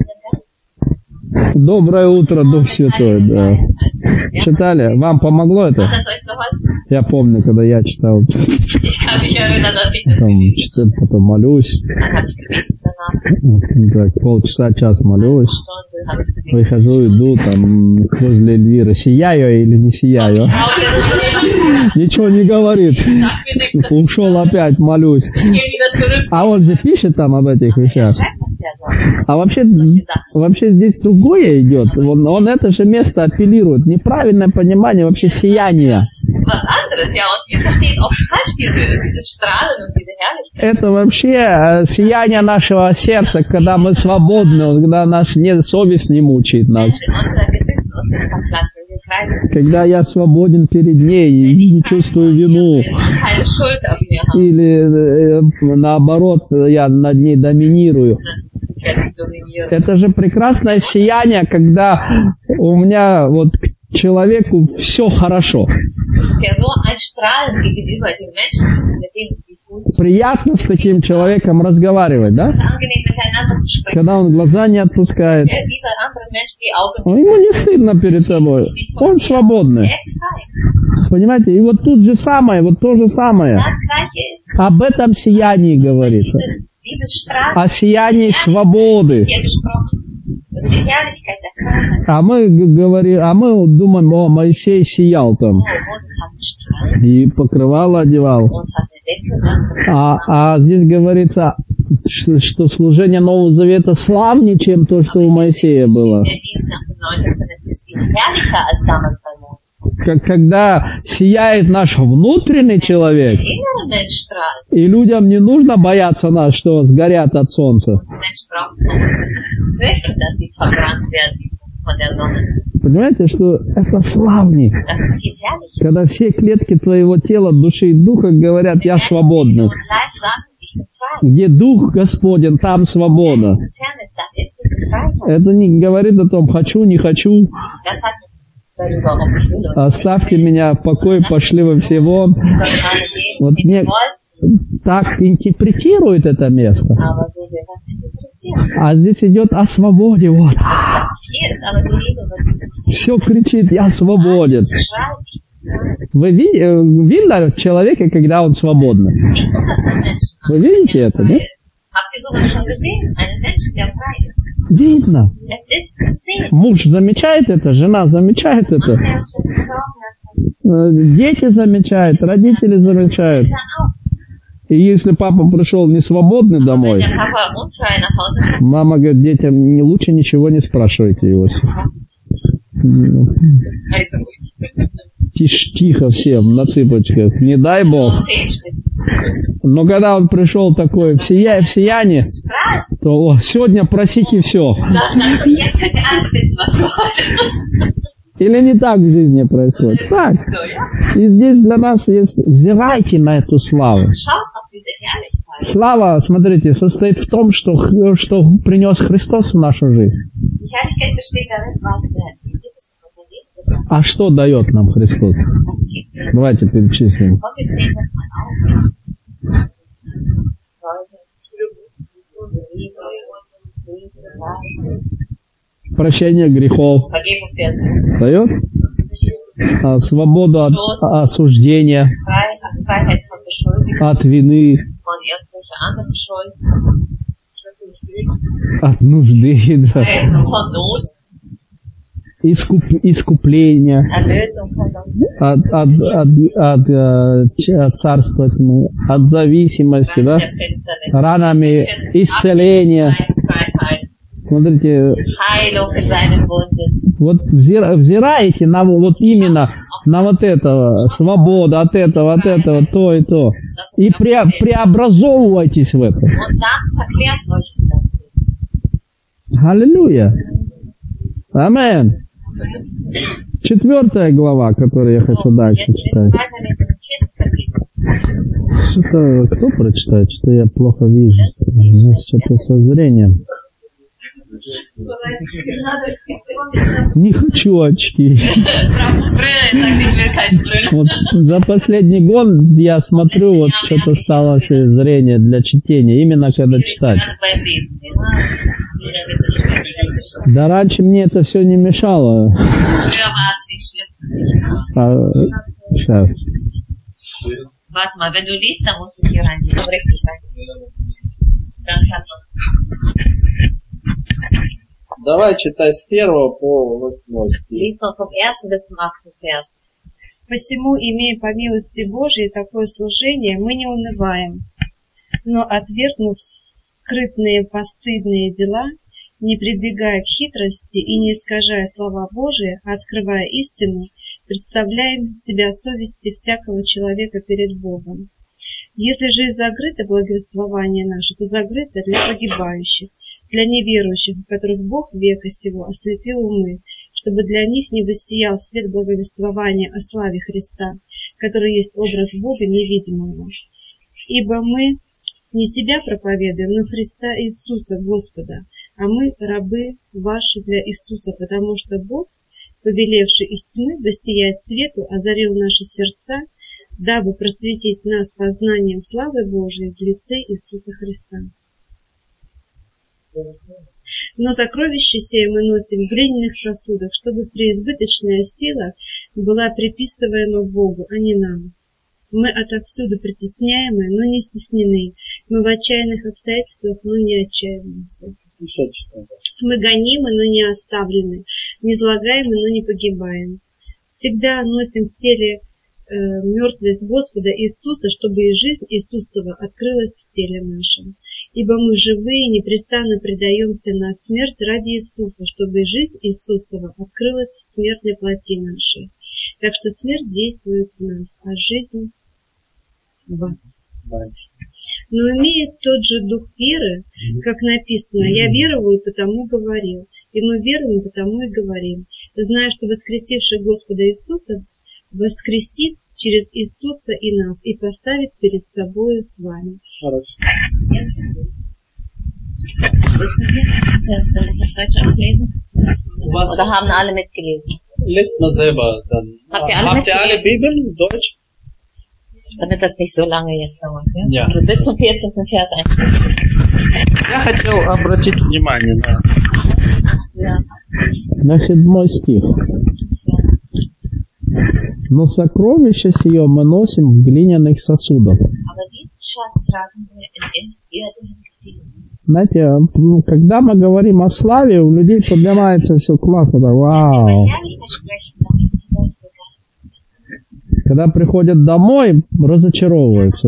Доброе утро, Дух Святой, да. Читали? Вам помогло это? Hat das euch geholfen? Я помню, когда я читал, Ich kann mich erinnern, dass ich das там, gelesen читаю, потом молюсь, habe. Habe ich gebetet danach. так, полчаса, час молюсь, Stunde habe ich gebetet. выхожу, иду, там, возле Эльвиры, сияю я или не сияю? Frau, der so Ничего не говорит. sagt mir nichts. Ушел опять, молюсь. Ich gehe wieder zurück. А он же пишет там об этих вещах. Schreibt das ja so. А вообще здесь другое идет. Он это же место апеллирует. Неправильное понимание вообще сияния. Was anderes, ja, und ihr versteht auch falsch dieses Strahlen und diese Herrlichkeit. Это вообще сияние нашего сердца, когда мы свободны, когда наша совесть не мучает нас. Unser Gewissen und unser Platz, wenn wir frei sind. Когда я свободен перед ней и не чувствую вину. Keine Schuld auf mir haben. Или наоборот, я над ней доминирую. Ich dominiere. Это же прекрасное сияние, когда у меня вот к человеку все хорошо. Es ist ja so ein Strahlen gegenüber den Menschen, mit denen ich gut bin. Приятно с таким человеком разговаривать, да? Es ist angenehm, miteinander zu sprechen. Когда он глаза не отпускает. Dieser andere Mensch die Augen Ну, ему не стыдно перед собой. Он свободный. frei. Понимаете? И вот тут же самое, вот то же самое. Das Gleiche ist Об этом сиянии говорится. dieses Strahlen, О сиянии свободы. hier gesprochen, über die Herrlichkeit der Freiheit. А мы думаем, о, Моисей сиял там. Oh, Moses hat gestrahlt И покрывало одевал. und hat den Deckel angebracht. А здесь говорится, что служение Нового Завета славнее, чем то, что у Моисея было. Der Dienst nach dem Neuen Testament ist viel herrlicher als damals bei Moses. Когда сияет наш внутренний человек, Der innere Mensch strahlt. и людям не нужно бояться нас, что сгорят от солнца. Der Mensch braucht nicht fürchten, dass sie verbrannt werden von der Sonne. Понимаете, что это славнее. Das ist viel herrlicher. Когда все клетки твоего тела, души и духа говорят, я свободный. Und Leib sagen, ich bin frei. Где Дух Господен, там свобода. Fern ist, das ist diese Freiheit. Это не говорит о том, хочу, не хочу. Das hat nichts darüber, ob ich will oder nicht. Оставьте меня в покое, пошли вы все вон. Ihr sollt alle gehen, Вот wie ihr мне wollt, так интерпретирует это место. aber so wird das interpretiert. А здесь идет о свободе. Вот. Hier ist aber die Liebe, was Все кричит, я свободен. schreit. Вы видно в человеке, когда он свободный? Sieht man das an Menschen an, Вы видите der это, frei да? ist? Habt ihr sowas schon gesehen? Einen Menschen, der frei ist. Видно. Es ist gesehen. Муж замечает это, жена замечает это. Der das Glauben, Дети замечают, родители замечают. dann auch. И если папа пришел не свободный Wenn домой, der Papa unfrei nach Hause kommt, мама говорит, детям не лучше ничего не спрашивайте его. also ruhig. Тихо всем, на цыпочках, не дай Бог. 10 Schritte. Но когда он пришел такой в сияние, Strahlt. то о, сегодня просите все. Dann, jetzt könnt ihr alles bitten, was ihr wollt. Или не так в жизни происходит? Так. So, ja? И здесь для нас есть, взирайте на эту славу. Schaut auf diese Herrlichkeit. Слава, смотрите, состоит в том, что принес Христос в нашу жизнь. Die Herrlichkeit besteht darin, was Jesus in unser Leben gebracht А что дает нам Христос? hat. Was gibt es? Давайте перечислим. Komm, wir zählen das mal auf. Прощение грехов Vergebung der Sünden. дает? Свободу от осуждения, Freiheit от вины, von irgendwelcher anderen Schuld, от нужды, да, von Not, искупления, Erlösung von Not, от царства тьмы, от зависимости, да, der Finsternis, ранами исцеления. Freiheit, Смотрите, Heilung in seinen Wunden. вот взираете на вот именно на вот этого, свобода от этого, то и то. И преобразовывайтесь в это. Und dann verklärt euch das. Аллилуйя. Амен. 4 глава, которую я хочу дальше читать. Что-то, кто прочитает? Что я плохо вижу. Здесь что-то со зрением. Не хочу очки. Вот за последний год я смотрю, вот что-то стало зрение для чтения, именно когда читать. Да раньше мне это все не мешало. Сейчас. Warte mal, wenn du liest, dann musst du hier rein. Richtig rein. Dann kann man's. Давай читай с 1 по 8 стих. Lies noch vom 1. bis zum 8. Vers. Посему, имея по милости Божией такое служение, мы не унываем, но, отвергнув скрытные постыдные дела, не прибегая к хитрости и не искажая слова Божии, а открывая истину, представляем себя совести всякого человека перед Богом. Если же и закрыто благовествование наше, то закрыто для погибающих, для неверующих, у которых Бог века сего ослепил умы, чтобы для них не воссиял свет благовествования о славе Христа, который есть образ Бога невидимого. Ибо мы не себя проповедуем, но Христа Иисуса Господа, а мы рабы ваши для Иисуса, потому что Бог, повелевший из тьмы воссиять свету, озарил наши сердца, дабы просветить нас познанием славы Божией в лице Иисуса Христа. Но сокровище сие мы носим в глиняных сосудах, чтобы преизбыточная сила была приписываема Богу, а не нам. Мы отовсюду притесняемы, но не стеснены. Мы в отчаянных обстоятельствах, но не отчаиваемся. Мы гонимы, но не оставлены. Низлагаемы, но не погибаем. Всегда носим в теле мертвость Господа Иисуса, чтобы и жизнь Иисусова открылась в теле нашем. Ибо мы живые непрестанно предаемся на смерть ради Иисуса, чтобы и жизнь Иисусова открылась в смертной плоти нашей. Так что смерть действует в нас, а жизнь в вас. Но имеет тот же дух веры, как написано: «Я верую, потому говорил». И мы веруем, потому и говорим, зная, что воскресивший Господа Иисуса воскресит через Иисуса и нас, и поставит перед собой с вами. Хорошо. Oder haben alle mitgelesen? Lest mal selber dann. Habt ihr alle Bibeln, Deutsch? Damit das nicht so lange jetzt dauert. Ja. Also bis zum 14. Vers einstellen. Я хотел обратить внимание на на 7 стих. Но сокровища сие мы носим в глиняных сосудах. Знаете, когда мы говорим о славе, у людей поднимается все классно, так, вау. Когда приходят домой, разочаровываются.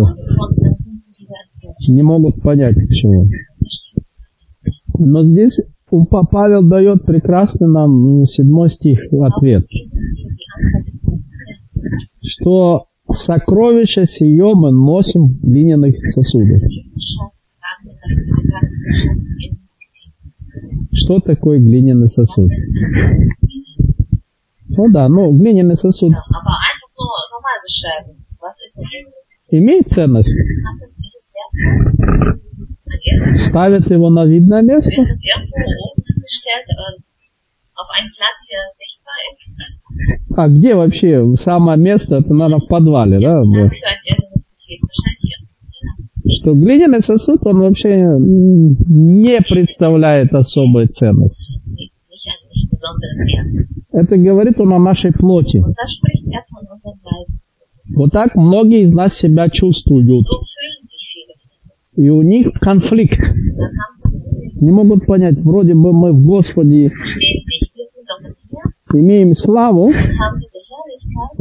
Не могут понять, почему. Но здесь Павел дает прекрасный нам 7 стих ответ. Что сокровища сие мы носим в глиняных сосудах. Что такое глиняный сосуд? Ну да, глиняный сосуд имеет ценность. Ставят его на видное место. А где вообще самое место? Это, наверное, в подвале, да? Что глиняный сосуд, он вообще не представляет особой ценности. Это говорит он о нашей плоти. Вот так многие из нас себя чувствуют. So fühlen sich viele von uns. И у них конфликт. Dann haben sie Probleme. Не могут понять, вроде бы мы в Господе Verstehen sich, wir sind doch im Herrn, имеем славу, haben diese Herrlichkeit,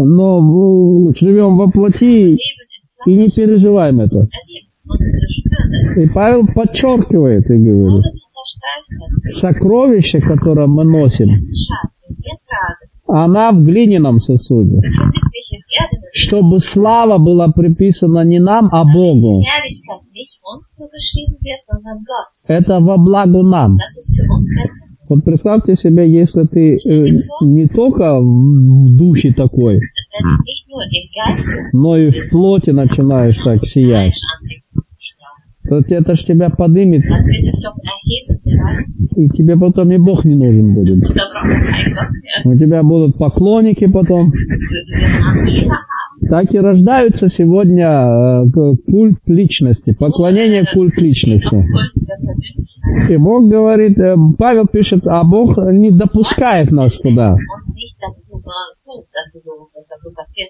но живем во плоти leben in и не Fleisch, переживаем это. erleben und spüren es. И Павел подчеркивает и говорит, Paulus unterstreicht das. сокровище, которое мы носим, Schatz, den wir tragen, она в глиняном сосуде. befindet sich im Erdenen. Чтобы слава была приписана не нам, а Богу. Herrlichkeit nicht uns zugeschrieben wird, sondern Gott. Это во благо нам. Das ist für uns besser. Вот представьте себе, если ты не только в духе такой, Wenn du nicht nur im Geist но и в плоти начинаешь так сиять, anfängst zu strahlen, то это ж тебя подымет, das wird dich doch erheben, der и тебе потом и Бог не нужен будет. da brauchst du keinen Gott mehr. У тебя будут поклонники потом. Das wirst du Anbeter haben. Так и рождаются сегодня культ личности, поклонение культ личности. Kult der Persönlichkeit. И Бог говорит, Павел пишет, а Бог не допускает нас туда. Und nicht dazu zu, dass das so passiert.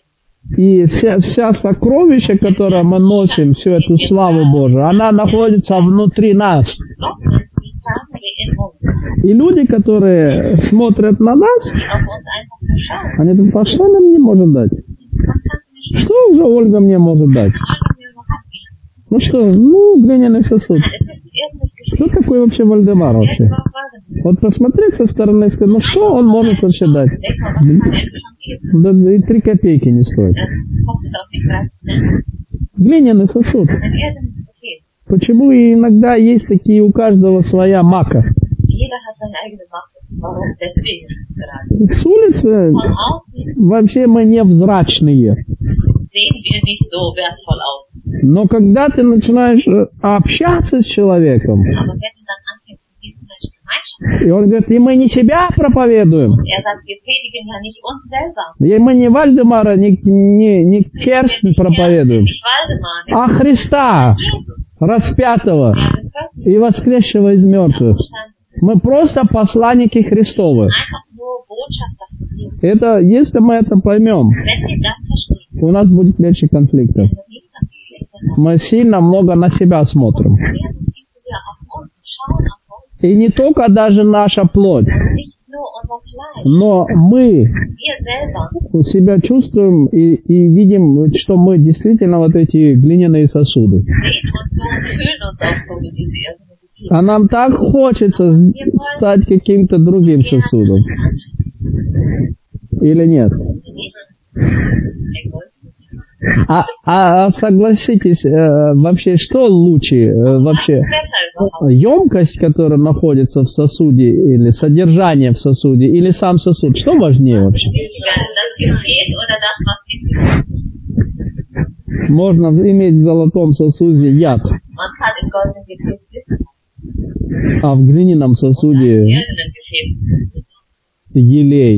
И вся сокровища, которые мы носим, всю эту славу Божию, она находится внутри нас. Gott ist die Familie in uns, И люди, которые смотрят на нас, die auf uns einfach nur schauen. они думают, а что она мне может дать? Was kannst du mir Что уже Ольга мне может дать? sagen, mir überhaupt nicht? Ну что, глиняный сосуд. Es ist irgendwas Что geschehen. такое вообще Вальдемар вообще? Erst war Waldemar. Вот посмотреть со стороны и сказать, ну что он может вообще дать? Denk mal, was kann er schon geben? Да и 3 копейки не стоит. Das kostet auch nicht 3 Cent. Глиняный сосуд. Ein erdenes Gefäß. Почему иногда есть такие у каждого своя мака? Jeder hat seine eigene Macht. Warum? Deswegen gerade. С улицы Von außen вообще мы невзрачные. sehen wir nicht so wertvoll aus. Но когда ты начинаешь общаться с человеком, Aber wenn du dann anfängst, mit diesem Menschen Gemeinschaft, и он говорит, и мы не себя проповедуем, er sagt, wir predigen ja nicht uns selber. и мы не Вальдемара, не Керстен проповедуем, Nicht Waldemar, nicht а Христа, Jesus. распятого Er gekreuzigt, и воскресшего из мертвых. verstanden. Мы просто посланники Христовы. Einfach nur Botschafter von Jesus. Это, если мы это поймем, Wenn wir das verstehen, у нас будет меньше конфликтов. dann gibt es Konflikte. Мы сильно много на себя смотрим. Wir werden viel zu sehr auf uns und schauen auf uns. И не только даже наша плоть, Nicht nur unser Fleisch. но мы Wir selber себя чувствуем и видим, что мы действительно вот эти глиняные сосуды. sehen uns so und fühlen uns auch so wie diese irdenen Gefäße. А нам так хочется стать каким-то другим сосудом. Или нет? А согласитесь, вообще, что лучше? Вообще, емкость, которая находится в сосуде, или содержание в сосуде, или сам сосуд? Что важнее вообще? Можно иметь в золотом сосуде яд, а в глиняном сосуде елей.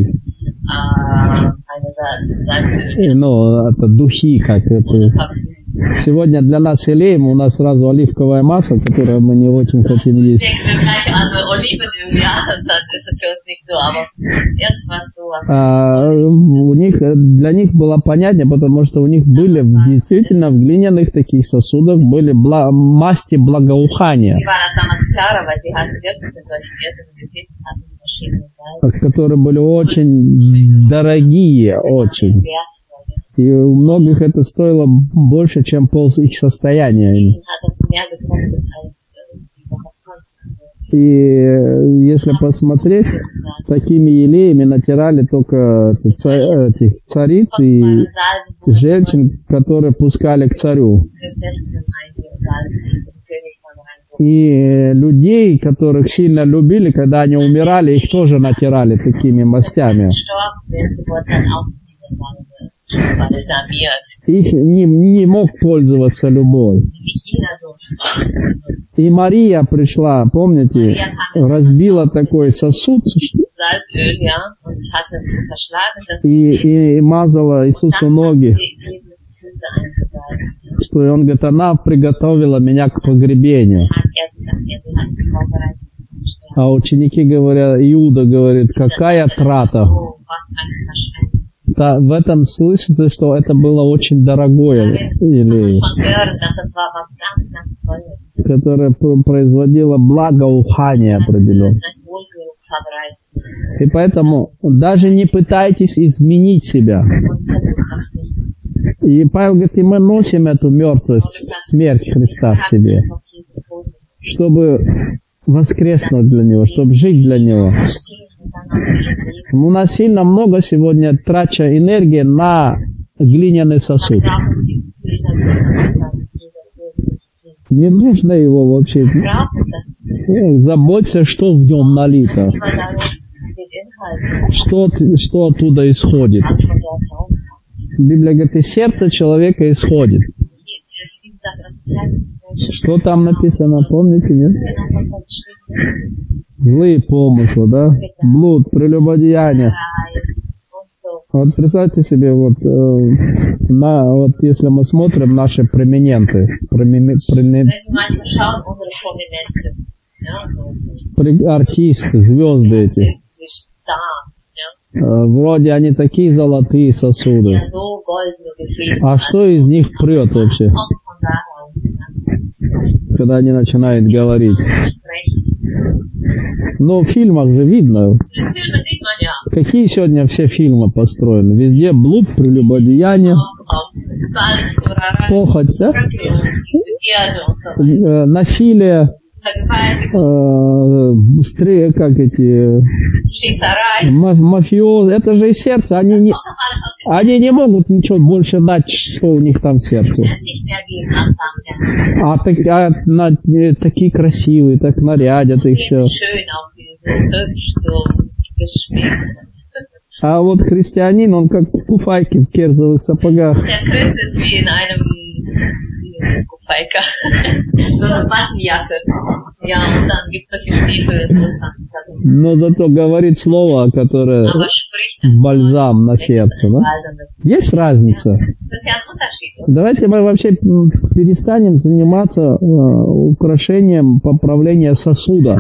Ну, это духи, как это. Сегодня для нас елеем, у нас сразу оливковое масло, которое мы не очень хотим есть. У них, для них было понятнее, потому что у них были действительно в глиняных таких сосудах были масти благоухания, которые были очень дорогие, очень. И у многих это стоило больше, чем пол их состояния. И если посмотреть, такими елеями натирали только этих цариц и женщин, которые пускали к царю. И людей, которых сильно любили, когда они умирали, их тоже натирали такими мастями. Их не мог пользоваться любой. И Мария пришла, помните, разбила такой сосуд и мазала Иисусу ноги. Что он говорит, она приготовила меня к погребению. А ученики говорят, Иуда говорит, какая трата. Да, в этом слышится, что это было очень дорогое, или которое производило благоухание определенное. И поэтому даже не пытайтесь изменить себя. И Павел говорит, и мы носим эту мертвость, смерть Христа в себе, чтобы воскреснуть для Него, чтобы жить для Него. У нас сильно много сегодня трача энергии на глиняный сосуд. Не нужно его вообще. Заботься, что в нем налито. Что оттуда исходит. Библия говорит, из сердца человека исходит. Что там написано, помните, нет? Злые помыслы, да? Блуд, прелюбодеяние. Вот представьте себе, вот если мы смотрим наши проминенты, артисты, звезды эти. Вроде они такие золотые сосуды. А что из них прет вообще? Когда они начинают говорить. Но в фильмах же видно. Какие сегодня все фильмы построены? Везде блуд, прелюбодеяние, похоть, да? Насилие, как эти мафиозы, это же из сердца, они не могут ничего больше дать, что у них там в сердце. Такие красивые, так нарядят их все. А вот христианин, он как куфайки в керзовых сапогах. Но зато говорит слово, которое бальзам на сердце, да? Есть разница? Давайте мы вообще перестанем заниматься украшением поправления сосуда.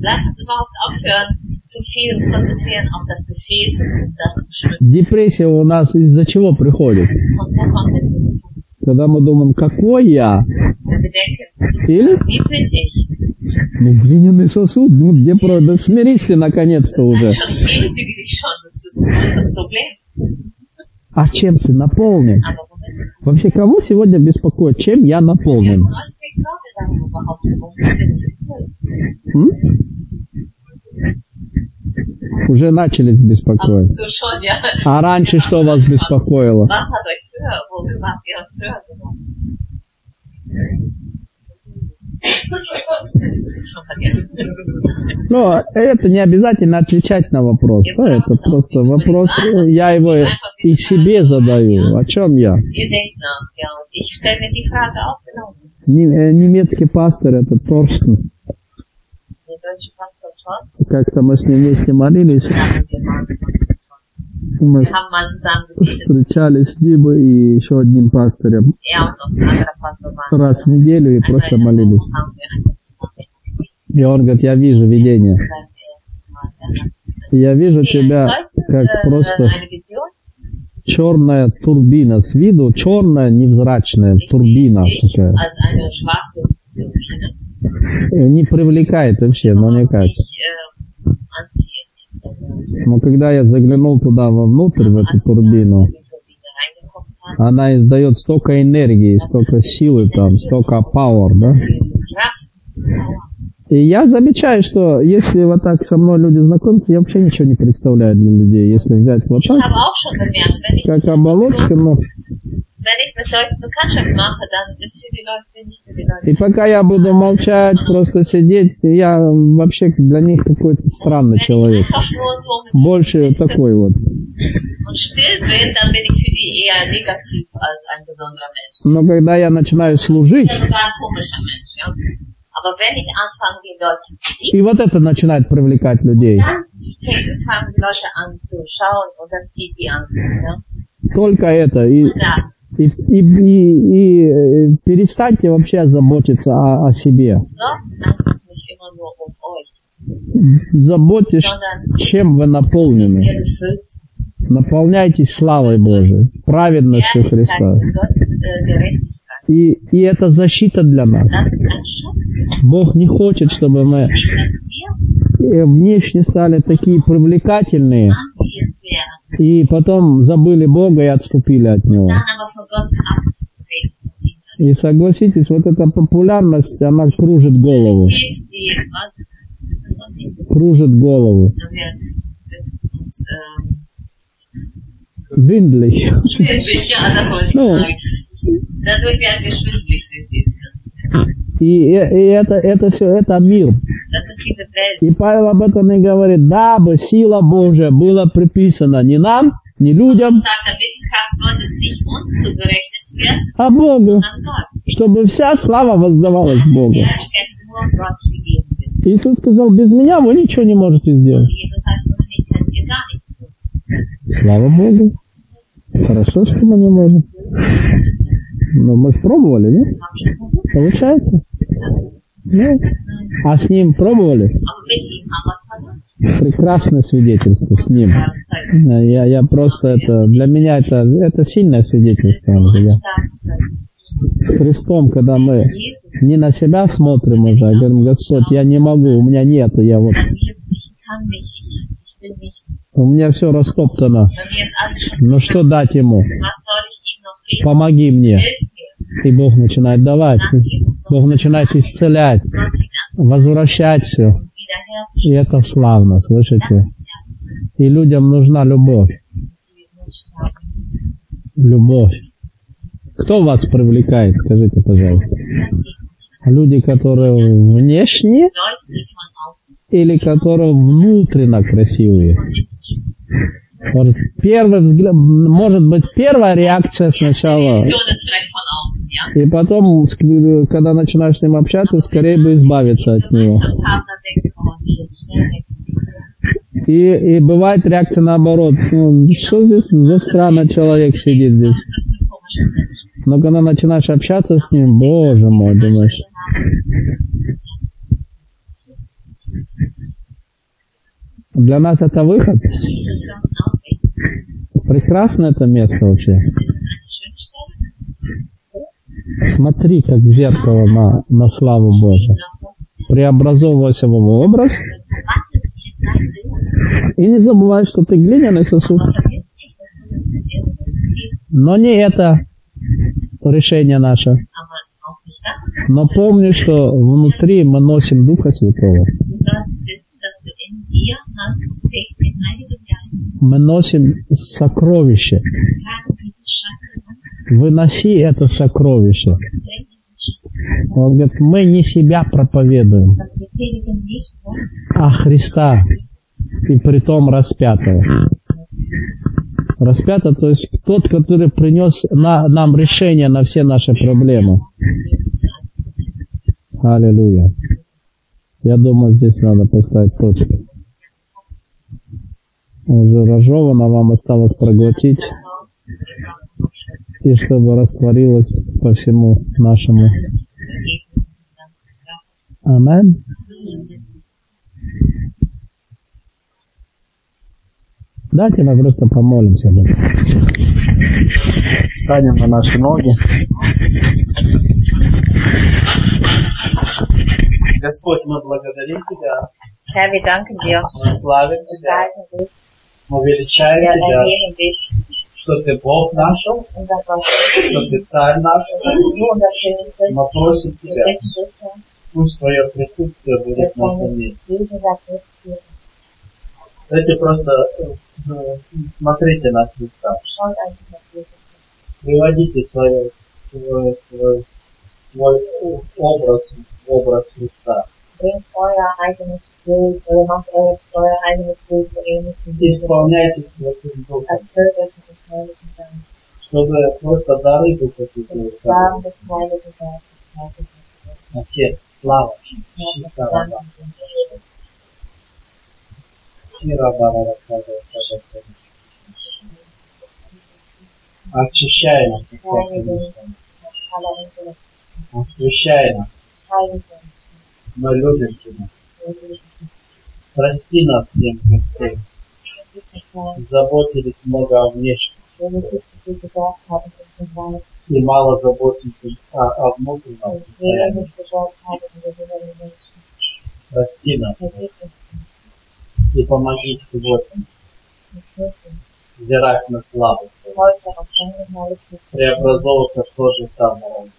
Депрессия у нас из-за чего приходит? Когда мы думаем, какой я? Или? Глиняный сосуд, где да смирись ты наконец-то уже. А чем ты наполнен? Вообще, кого сегодня беспокоит, чем я наполнен? Уже начались беспокоить. А раньше что вас беспокоило? Но это не обязательно отвечать на вопрос. Да? Это просто вопрос, я его и себе задаю. О чем я? Немецкий пастор, это Торстен. Как-то мы с ним вместе молились. Мы встречались с ним и еще одним пастырем раз в неделю и просто молились. И он говорит, я вижу видение. Я вижу тебя как просто черная турбина. С виду черная невзрачная турбина такая. Не привлекает вообще, но мне кажется. Но когда я заглянул туда вовнутрь, в эту турбину, она издает столько энергии, столько силы там, столько power, да? И я замечаю, что если вот так со мной люди знакомятся, я вообще ничего не представляю для людей. Если взять вот так, как оболочка, ну... И пока я буду молчать, просто сидеть, я вообще для них какой-то странный человек. Больше такой вот. Но когда я начинаю служить, и вот это начинает привлекать людей. Только это. И перестаньте вообще заботиться о себе. Заботьтесь, чем вы наполнены. наполняйтесь славой Божией, праведностью Христа. И это защита для нас. Бог не хочет, чтобы мы внешне стали такие привлекательные, и потом забыли Бога и отступили от Него. И согласитесь, вот эта популярность, она кружит голову. Кружит голову. Schwindelig. И это все, это мир. И Павел об этом и говорит, дабы сила Божия была приписана не нам, не людям, а Богу, чтобы вся слава воздавалась Богу. Иисус сказал, без меня вы ничего не можете сделать. Слава Богу. Хорошо, что мы не можем. Но мы пробовали, нет? Получается? Нет. А с Ним пробовали? Прекрасное свидетельство с Ним. Я просто для меня это сильное свидетельство. С Христом, когда мы не на себя смотрим уже, а говорим, Господь, я не могу, у меня нету, у меня все растоптано. Ну что дать Ему? Помоги мне. И Бог начинает давать. Бог начинает исцелять, возвращать все. И это славно, слышите? И людям нужна любовь. Любовь. Кто вас привлекает, скажите, пожалуйста? Люди, которые внешне или которые внутренне красивые? Первый взгляд, может быть, первая реакция сначала, и потом, когда начинаешь с ним общаться, скорее бы избавиться от него. И бывает реакция наоборот. Что здесь за странный человек сидит здесь? Но когда начинаешь общаться с ним, Боже мой, думаешь. Для нас это выход. Прекрасно это место вообще. Смотри, как в зеркало на славу Божию. Преобразовывайся в его образ. И не забывай, что ты глиняный сосуд. Но не это решение наше. Но помни, что внутри мы носим Духа Святого. Мы носим сокровище. Выноси это сокровище. Он говорит, мы не себя проповедуем, а Христа, и притом распятого. Распятый, то есть тот, который принес нам решение на все наши проблемы. Аллилуйя. Я думаю, здесь надо поставить точку. Уже разжевано, вам осталось проглотить, и чтобы растворилось по всему нашему. Аминь. Давайте мы просто помолимся. Встанем на наши ноги. Господь, мы благодарим Тебя. Herr, wir danken dir. Мы славим Тебя. Мы величаем Тебя, что Ты Бог наш, что Ты Царь наш. Мы просим Тебя, пусть Твое присутствие будет на этом месте. Давайте просто смотрите на Христа. Приводите свой образ в образ Христа. Исполняйте Святым Духом, чтобы просто дары Духа Святого. Отец, слава. Очищай нас, освящай нас. Мы любим Тебя. Прости нас всем, Господь. заботились много о внешнем. И мало заботились о внутреннем состоянии. Прости нас. И помоги сегодня взирать на слабость, преобразовываться в то же самое.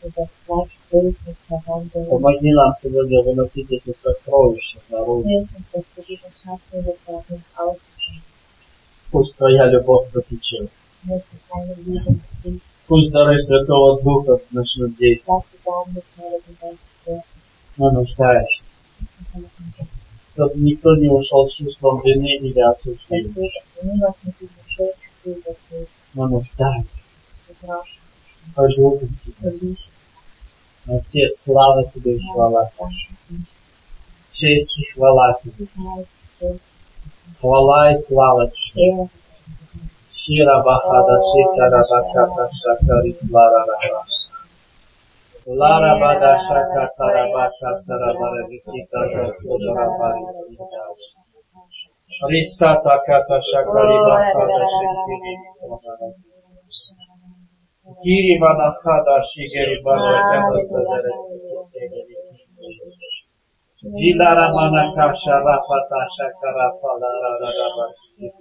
Помоги нам сегодня выносить эти сокровища наружу. Пусть Твоя любовь потечет. Пусть дары Святого Духа начнут действовать. Мы нуждаемся. Чтобы никто не ушел с чувством вины или осуждения. Мы нуждаемся. Полюбим Тебя. Отец, слава Тебе и хвала. Честь и хвала Тебе. Хвала и слава Тебе. Шира Бахада Шикара Бахата Шакари Лара Раба. Лара Бада Шакатара Баха Сарабара Викита Господара Бари. Рисата Ката Шакари Бахада Шикири. Кири Банахада Шигери Башаката Садара. Дилара Манакаша Рапата Шакара Палара Раба.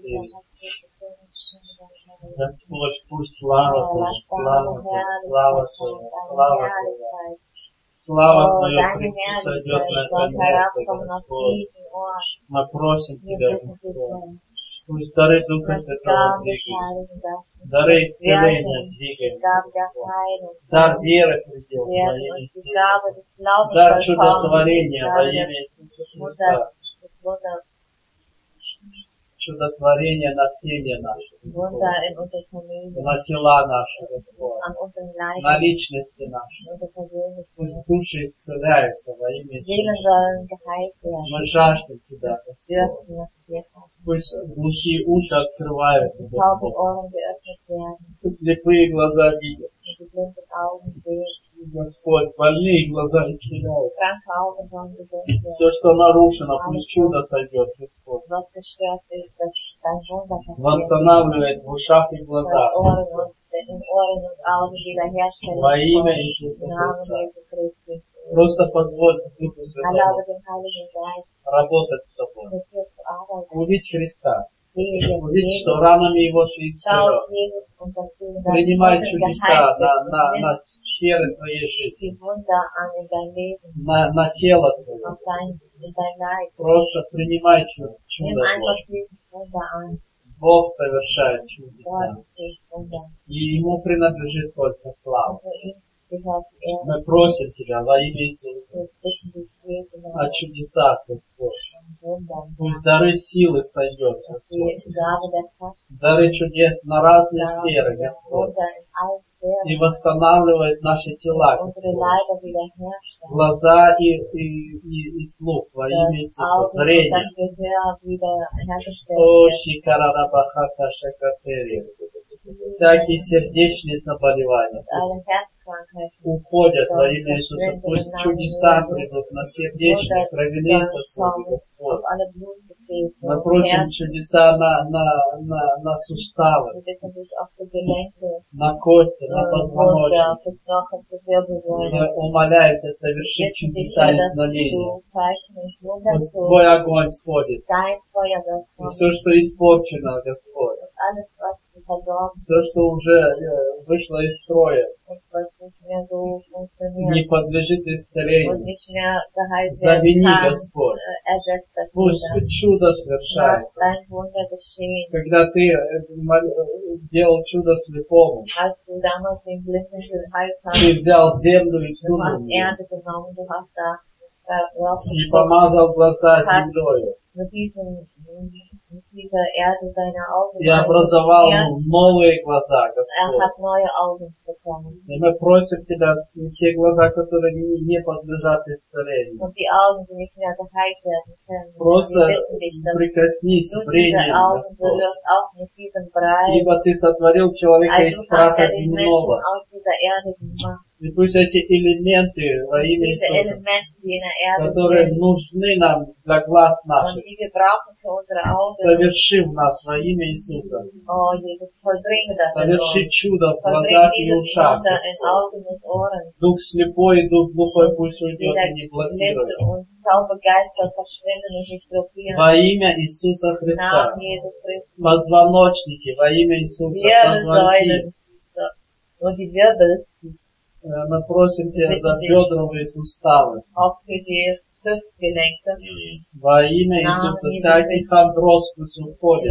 Господь, пусть слава Твоя, слава Твоя, слава Твоя, слава Твоя, слава Твоя придет на это место, Господь. Мы просим Тебя, Господь. Пусть дары Духа Святого двигаются, дары исцеления двигаются, Господь. Дар веры придет во имя Иисуса, дар чудотворения во имя Иисуса Христа. Чудотворение на семье наше, Господь, на тела наши, Господь, на личности наши. Пусть души исцеляются во имя Иисуса. Мы жаждем Тебя, Господь. Пусть глухие уши открываются, Господь. Пусть слепые глаза видят. Господь, больные глаза исцеляются. Все, что нарушено, пусть чудо сойдет, Господь. Восстанавливает в ушах и глазах, Господь. Во имя Иисуса Христа. Просто позволь Духу Святому работать с Тобой. Увидеть Христа. Увидеть, что ранами Его Ты исцелен. Принимай чудеса на сферы Твоей жизни. На тело Твое. Просто принимай чудо Божье. Бог совершает чудеса. И Ему принадлежит только слава. Мы просим Тебя во имя Иисуса о чудесах, Господь. Пусть дары силы сойдет, Господь. Дары чудес на разные сферы, Господь. И восстанавливает наши тела, Господь. Глаза и слух во имя Иисуса. Зрение. О, Шикарабахата Шакатери. Всякие сердечные заболевания уходят во имя Иисуса. Пусть чудеса придут на сердечные, кровяные сосуды, Господь. Мы просим чудеса на суставы, на кости, на позвоночник. Мы умоляем Тебя совершить чудеса и знамения. Пусть Твой огонь сходит. И все, что испорчено, Господь. Все, что уже вышло из строя, не подлежит исцелению. Завини, Господь. Пусть чудо совершается. Когда Ты делал чудо слепому, Ты взял землю и плюнул и помазал глаза землей. И образовал новые глаза, Господь. И мы просим Тебя, те глаза, которые не подлежат исцелению. Просто прикоснись зрением, Господь. Ибо Ты сотворил человека из праха земного. И пусть эти элементы во имя diese Иисуса, Elemente, die in der Erde которые sind нужны нам для глаз und наших, die wir brauchen für unsere Augen. соверши в нас во имя Иисуса. Oh, Jesus, vollbringe das in Соверши uns. чудо в Vollbring глазах и dieses ушах. Wunder in Augen und Ohren. Дух слепой и дух глухой пусть уйдет Jeder и не Blinde блокирует. und taube Geist soll verschwinden und nicht blockieren. Во имя Иисуса Im Христа. Namen Jesus Christus. Позвоночники во имя Иисуса. Позвонки. Wirbelsäulen und die Wirbel, Мы просим Тебя за бедровые суставы. auch für die Hüftgelenke. Во имя Иисуса всякий хондроз пусть уходит.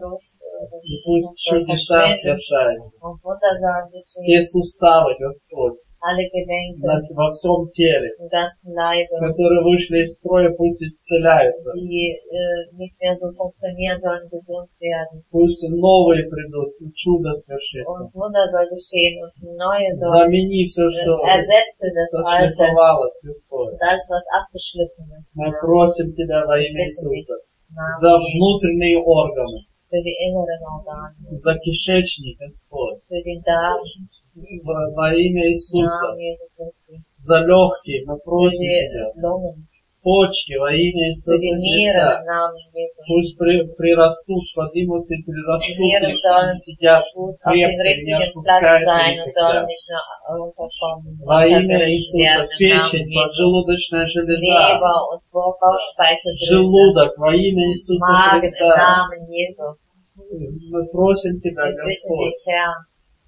И пусть чудеса совершаются. Und Wunder Все суставы, Господь, alle Gelenke во всем теле, im ganzen Leibe, которые вышли из строя, пусть исцеляются. die nicht mehr so funktionieren, sollen gesund werden. Пусть новые придут, и чудо свершится. Und Wunder soll geschehen und neue soll Замени все, что ersetze das Alte сошлифовалось, Господь. und alles, was abgeschliffen ist. Мы просим Тебя во имя Иисуса за внутренние органы, Für die inneren Organe, за кишечник, Господь, für den Darm, во имя Иисуса, Namen Jesu Christi, за легкие, мы für просим die Тебя, Lungen, почки во имя für Иисуса die Nieren Христа, im Namen Jesu. пусть прирастут, поднимутся и прирастут, Nieren и sollen сидят gut auf dem крепко, и не richtigen Platz отпускаются sein und sollen никогда. nicht nur runterkommen. Во имя Untergerissen Иисуса, werden im печень, Namen Jesu. поджелудочная железа, Leber und Bauchspeicheldrüse, желудок во имя Иисуса Magen im Христа. Namen Jesu. Мы просим Тебя, Wir bitten Господь, dich, Herr,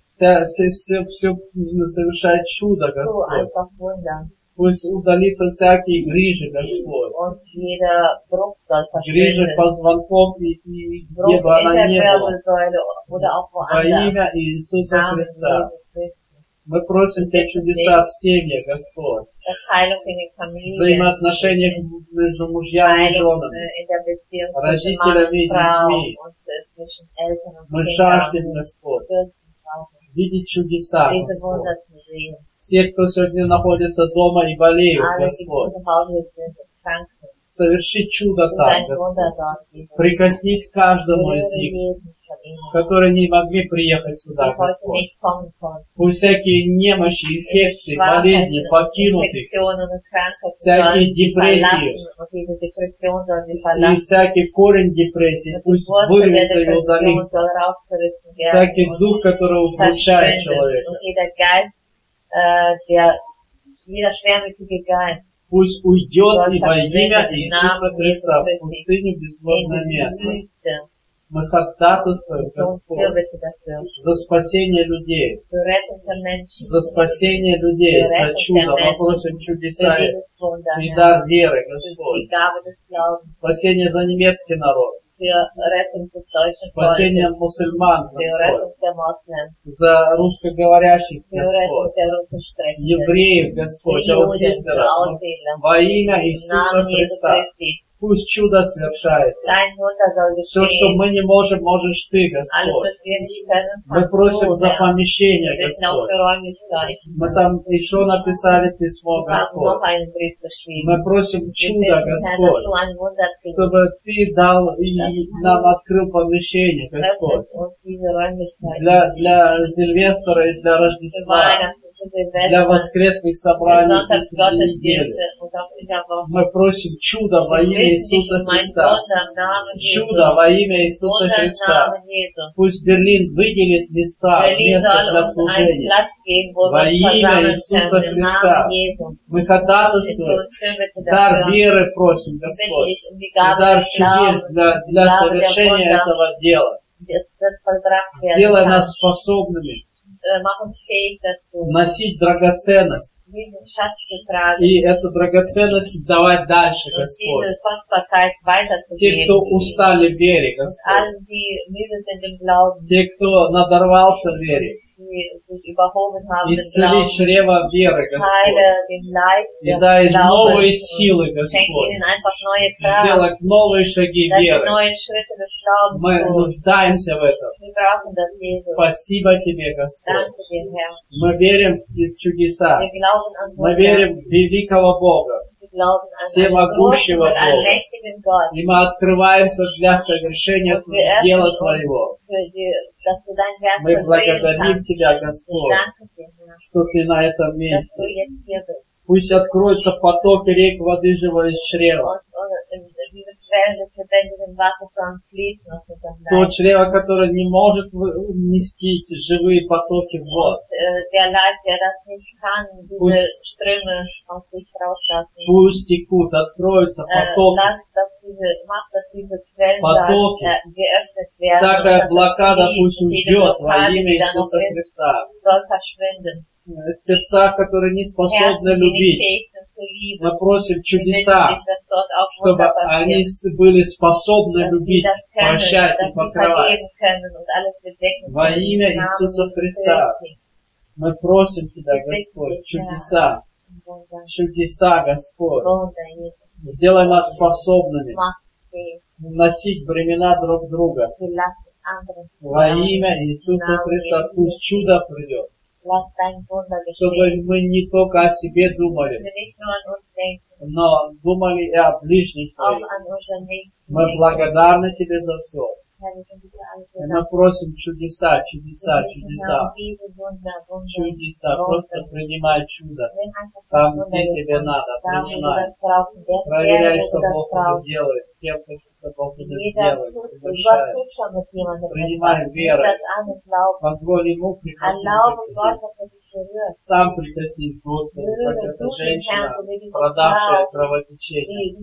все совершает чудо, tu Господь. einfach Wunder. Пусть удалится всякие грижи, Господь. Und jeder Bruch soll Грижи verschwinden. позвонков и где Bruch бы in она der ни была. Wirbelsäule oder auch Во woanders. имя Иисуса Namen Христа. Jesus Christus. Мы просим Тебя чудеса в семье, Господь. Das Heilung in den Familien. Взаимоотношениях между мужьями и Heilung женами. in der Beziehung zwischen Родителями и Mann und Frau детьми. und zwischen Eltern und Мы Kindern. жаждем, Господь, видеть чудеса, Diese Господь. Wunder zu sehen. Все, кто сегодня находится дома и болеют, Alle, die Господь, zu Hause sind und krank sind. соверши чудо Tu там, dein Wunder Господь. dort, Jesus. Прикоснись к каждому из Berühre них, jeden von ihnen, которые не могли приехать die сюда, heute Господь. nicht kommen konnten. Пусть всякие немощи, инфекции, болезни покинут их, Infektionen und Krankheiten всякие sollen sie депрессии verlassen und diese Depression soll sie и verlassen. всякий корень депрессии, Und die пусть Wurzel der вырвется и Depression удалится. soll rausgerissen Всякий werden дух, который удручает und человека, und jeder Geist, jeder schwermütige Geist, пусть уйдет soll и во имя verschwinden im Иисуса Namen Христа Jesu в пустыню in безводное die место. Wüste. Мы ходатайствуем, Und Господь, Fürbitte dafür. за спасение людей, Für Rettung der Menschen. за спасение людей, за чудо. Мы просим Für чудеса dieses Wunder, и Herr. дар веры, Für die Господь. Gabe des Glaubens. Спасение за немецкий народ, Für Rettung des deutschen спасение Volkes. мусульман, Für Господь, Rettung der Moslems. за русскоговорящих, Für Rettung Господь, der Russischsprechenden. евреев, Für Господь, Juden, für аутсидеров. Ausländer. Во имя Im Иисуса Namen Jesu Христа. Christi. Пусть чудо совершается. Dein Wunder soll Все, что geschehen. мы не можем, можешь Ты, Alles, Господь. was wir nicht können, Мы kannst просим du, за Herr. помещение, Wir bitten auch Господь. für Räumlichkeiten. Мы там еще написали письмо, Wir haben noch Господь. einen Brief geschrieben. Мы просим Wir чудо, bitten, Herr, dass Господь, du ein Wunder kriegst. чтобы Ты дал и нам открыл помещение, Господь, Öffnet uns diese Räumlichkeiten. для Сильвестра и для Für Рождества, Weihnachten, für для Silvester, воскресных für собраний этой недели. Sonntagsgottesdienste und auch in der Woche. Мы просим чудо во Wir имя bitten dich Иисуса um ein Христа. Wunder im Namen Jesu. Чудо во имя Иисуса Wunder im Христа. Namen Jesu. Пусть Берлин выделит места, Berlin место soll для uns einen служения. Platz geben, wo Во wir uns имя versammeln Иисуса können. Im Христа. Namen Jesu. Мы Wir ходатайствуем, tun Fürbitte дар dafür. веры просим, Wir bitten Господь, dich um die и Gabe дар des чудес Glaubens, для die Gabe der совершения Wunder, этого дела. das wird vollbracht werden Сделай kann. нас способными Mach uns fähig dazu, носить драгоценность diesen Schatz zu tragen и эту драгоценность давать дальше, und Господь. diese Kostbarkeit Те, weiterzugeben. кто устали в вере, Und Господь. allen, die müde sind im Glauben, Те, кто надорвался в вере. die sich überhoben haben im Исцели Glauben, чрево веры, heile Господь. den Leib И des дай новые Glaubens силы, und schenke Господь. ihnen einfach neue Kraft, Сделать новые шаги dass sie веры. neue Schritte des Glaubens Мы tun. нуждаемся в этом. Wir brauchen das, Jesus. Спасибо Тебе, Господь. Danke dir, Herr. Мы верим в чудеса. Wir glauben an Мы Wunder. верим в великого Бога, Wir всемогущего Бога. И мы открываемся для совершения дела Твоего. Мы благодарим Тебя, Господь, что Ты на этом месте. Пусть откроются потоки рек воды живой из чрева. То чрево, которое не может вместить живые потоки вод. Пусть текут, откроются потоки. Всякая блокада пусть уйдет во имя Иисуса Христа. Сердца, которые не способны любить. Мы просим чудеса, чтобы они были способны любить, прощать и покрывать. Во имя Иисуса Христа мы просим Тебя, Господь, чудеса. Чудеса, Господь. Сделай нас способными носить бремена друг друга. Во имя Иисуса Христа пусть чудо придет. Чтобы мы не только о себе думали, но думали и о ближних своих. Мы благодарны Тебе за все. И мы просим чудеса, чудеса, чудеса. Чудеса, просто принимай чудо. Там, где Тебе надо, принимай. Проверяй, что Бог уже делает, с тем, что Бог уже делает, совершает. Принимай веру. Позволь Ему прикоснуться. Сам прикоснись, Господи, как эта женщина, продавшая кровотечение.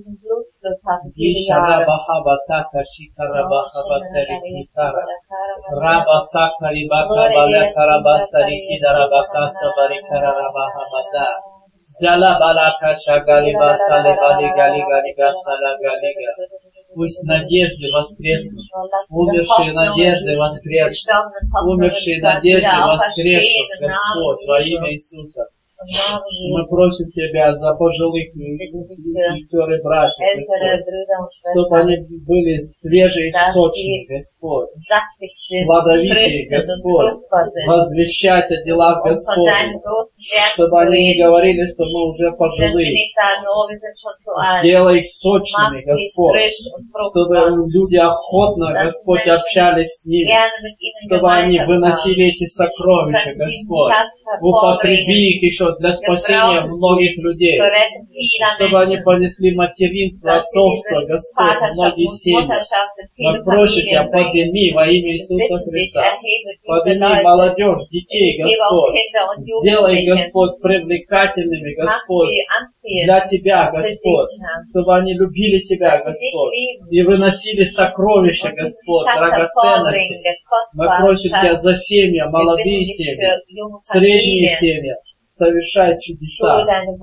Ишара бахабатака шикара бахабатарикитара. Раба сакари бакабаля карабасарики дарабакаса барикара рабахабата. Джала балака шагали басали гали гали гали гасала галига. Пусть надежды воскреснут, умершие надежды воскреснут, умершие надежды воскреснут, Господь, во имя Иисуса. Мы просим Тебя за пожилых сестер и братьев, Господь, чтобы они были свежие и сочные, Господь, плодовитые, Господь, возвещать о делах Господь, чтобы они не говорили, что мы уже пожилые. Сделай их сочными, Господь, чтобы люди охотно, Господь, общались с ними, чтобы они выносили эти сокровища, Господь, употреби их еще для спасения многих людей, чтобы они понесли материнство, отцовство, Господь, многие семьи. Мы просим Тебя, подними во имя Иисуса Христа, подними молодежь, детей, Господь, сделай, Господь, привлекательными, Господь, для Тебя, Господь, чтобы они любили Тебя, Господь, и выносили сокровища, Господь, драгоценности. Мы просим Тебя за семьи, молодые семьи, средние семьи, совершай чудеса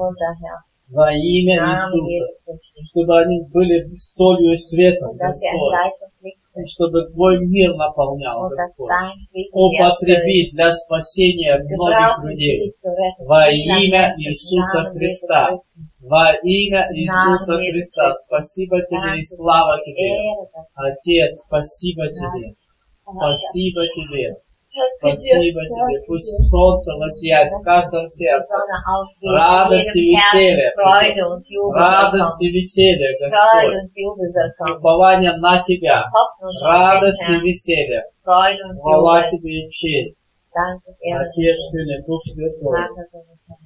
во имя Иисуса, чтобы они были солью и светом, Господь, и чтобы Твой мир наполнял, Господь, употреби для спасения многих людей во имя Иисуса Христа. Во имя Иисуса Христа. Спасибо Тебе и слава Тебе. Отец, спасибо Тебе. Спасибо Тебе. Спасибо Тебе. Пусть солнце воссияет в каждом сердце. Радость и веселье. Радость и веселье, Господь. Упование на Тебя. Радость и веселье. Хвала Тебе и честь. Отец, Сын и Дух Святой.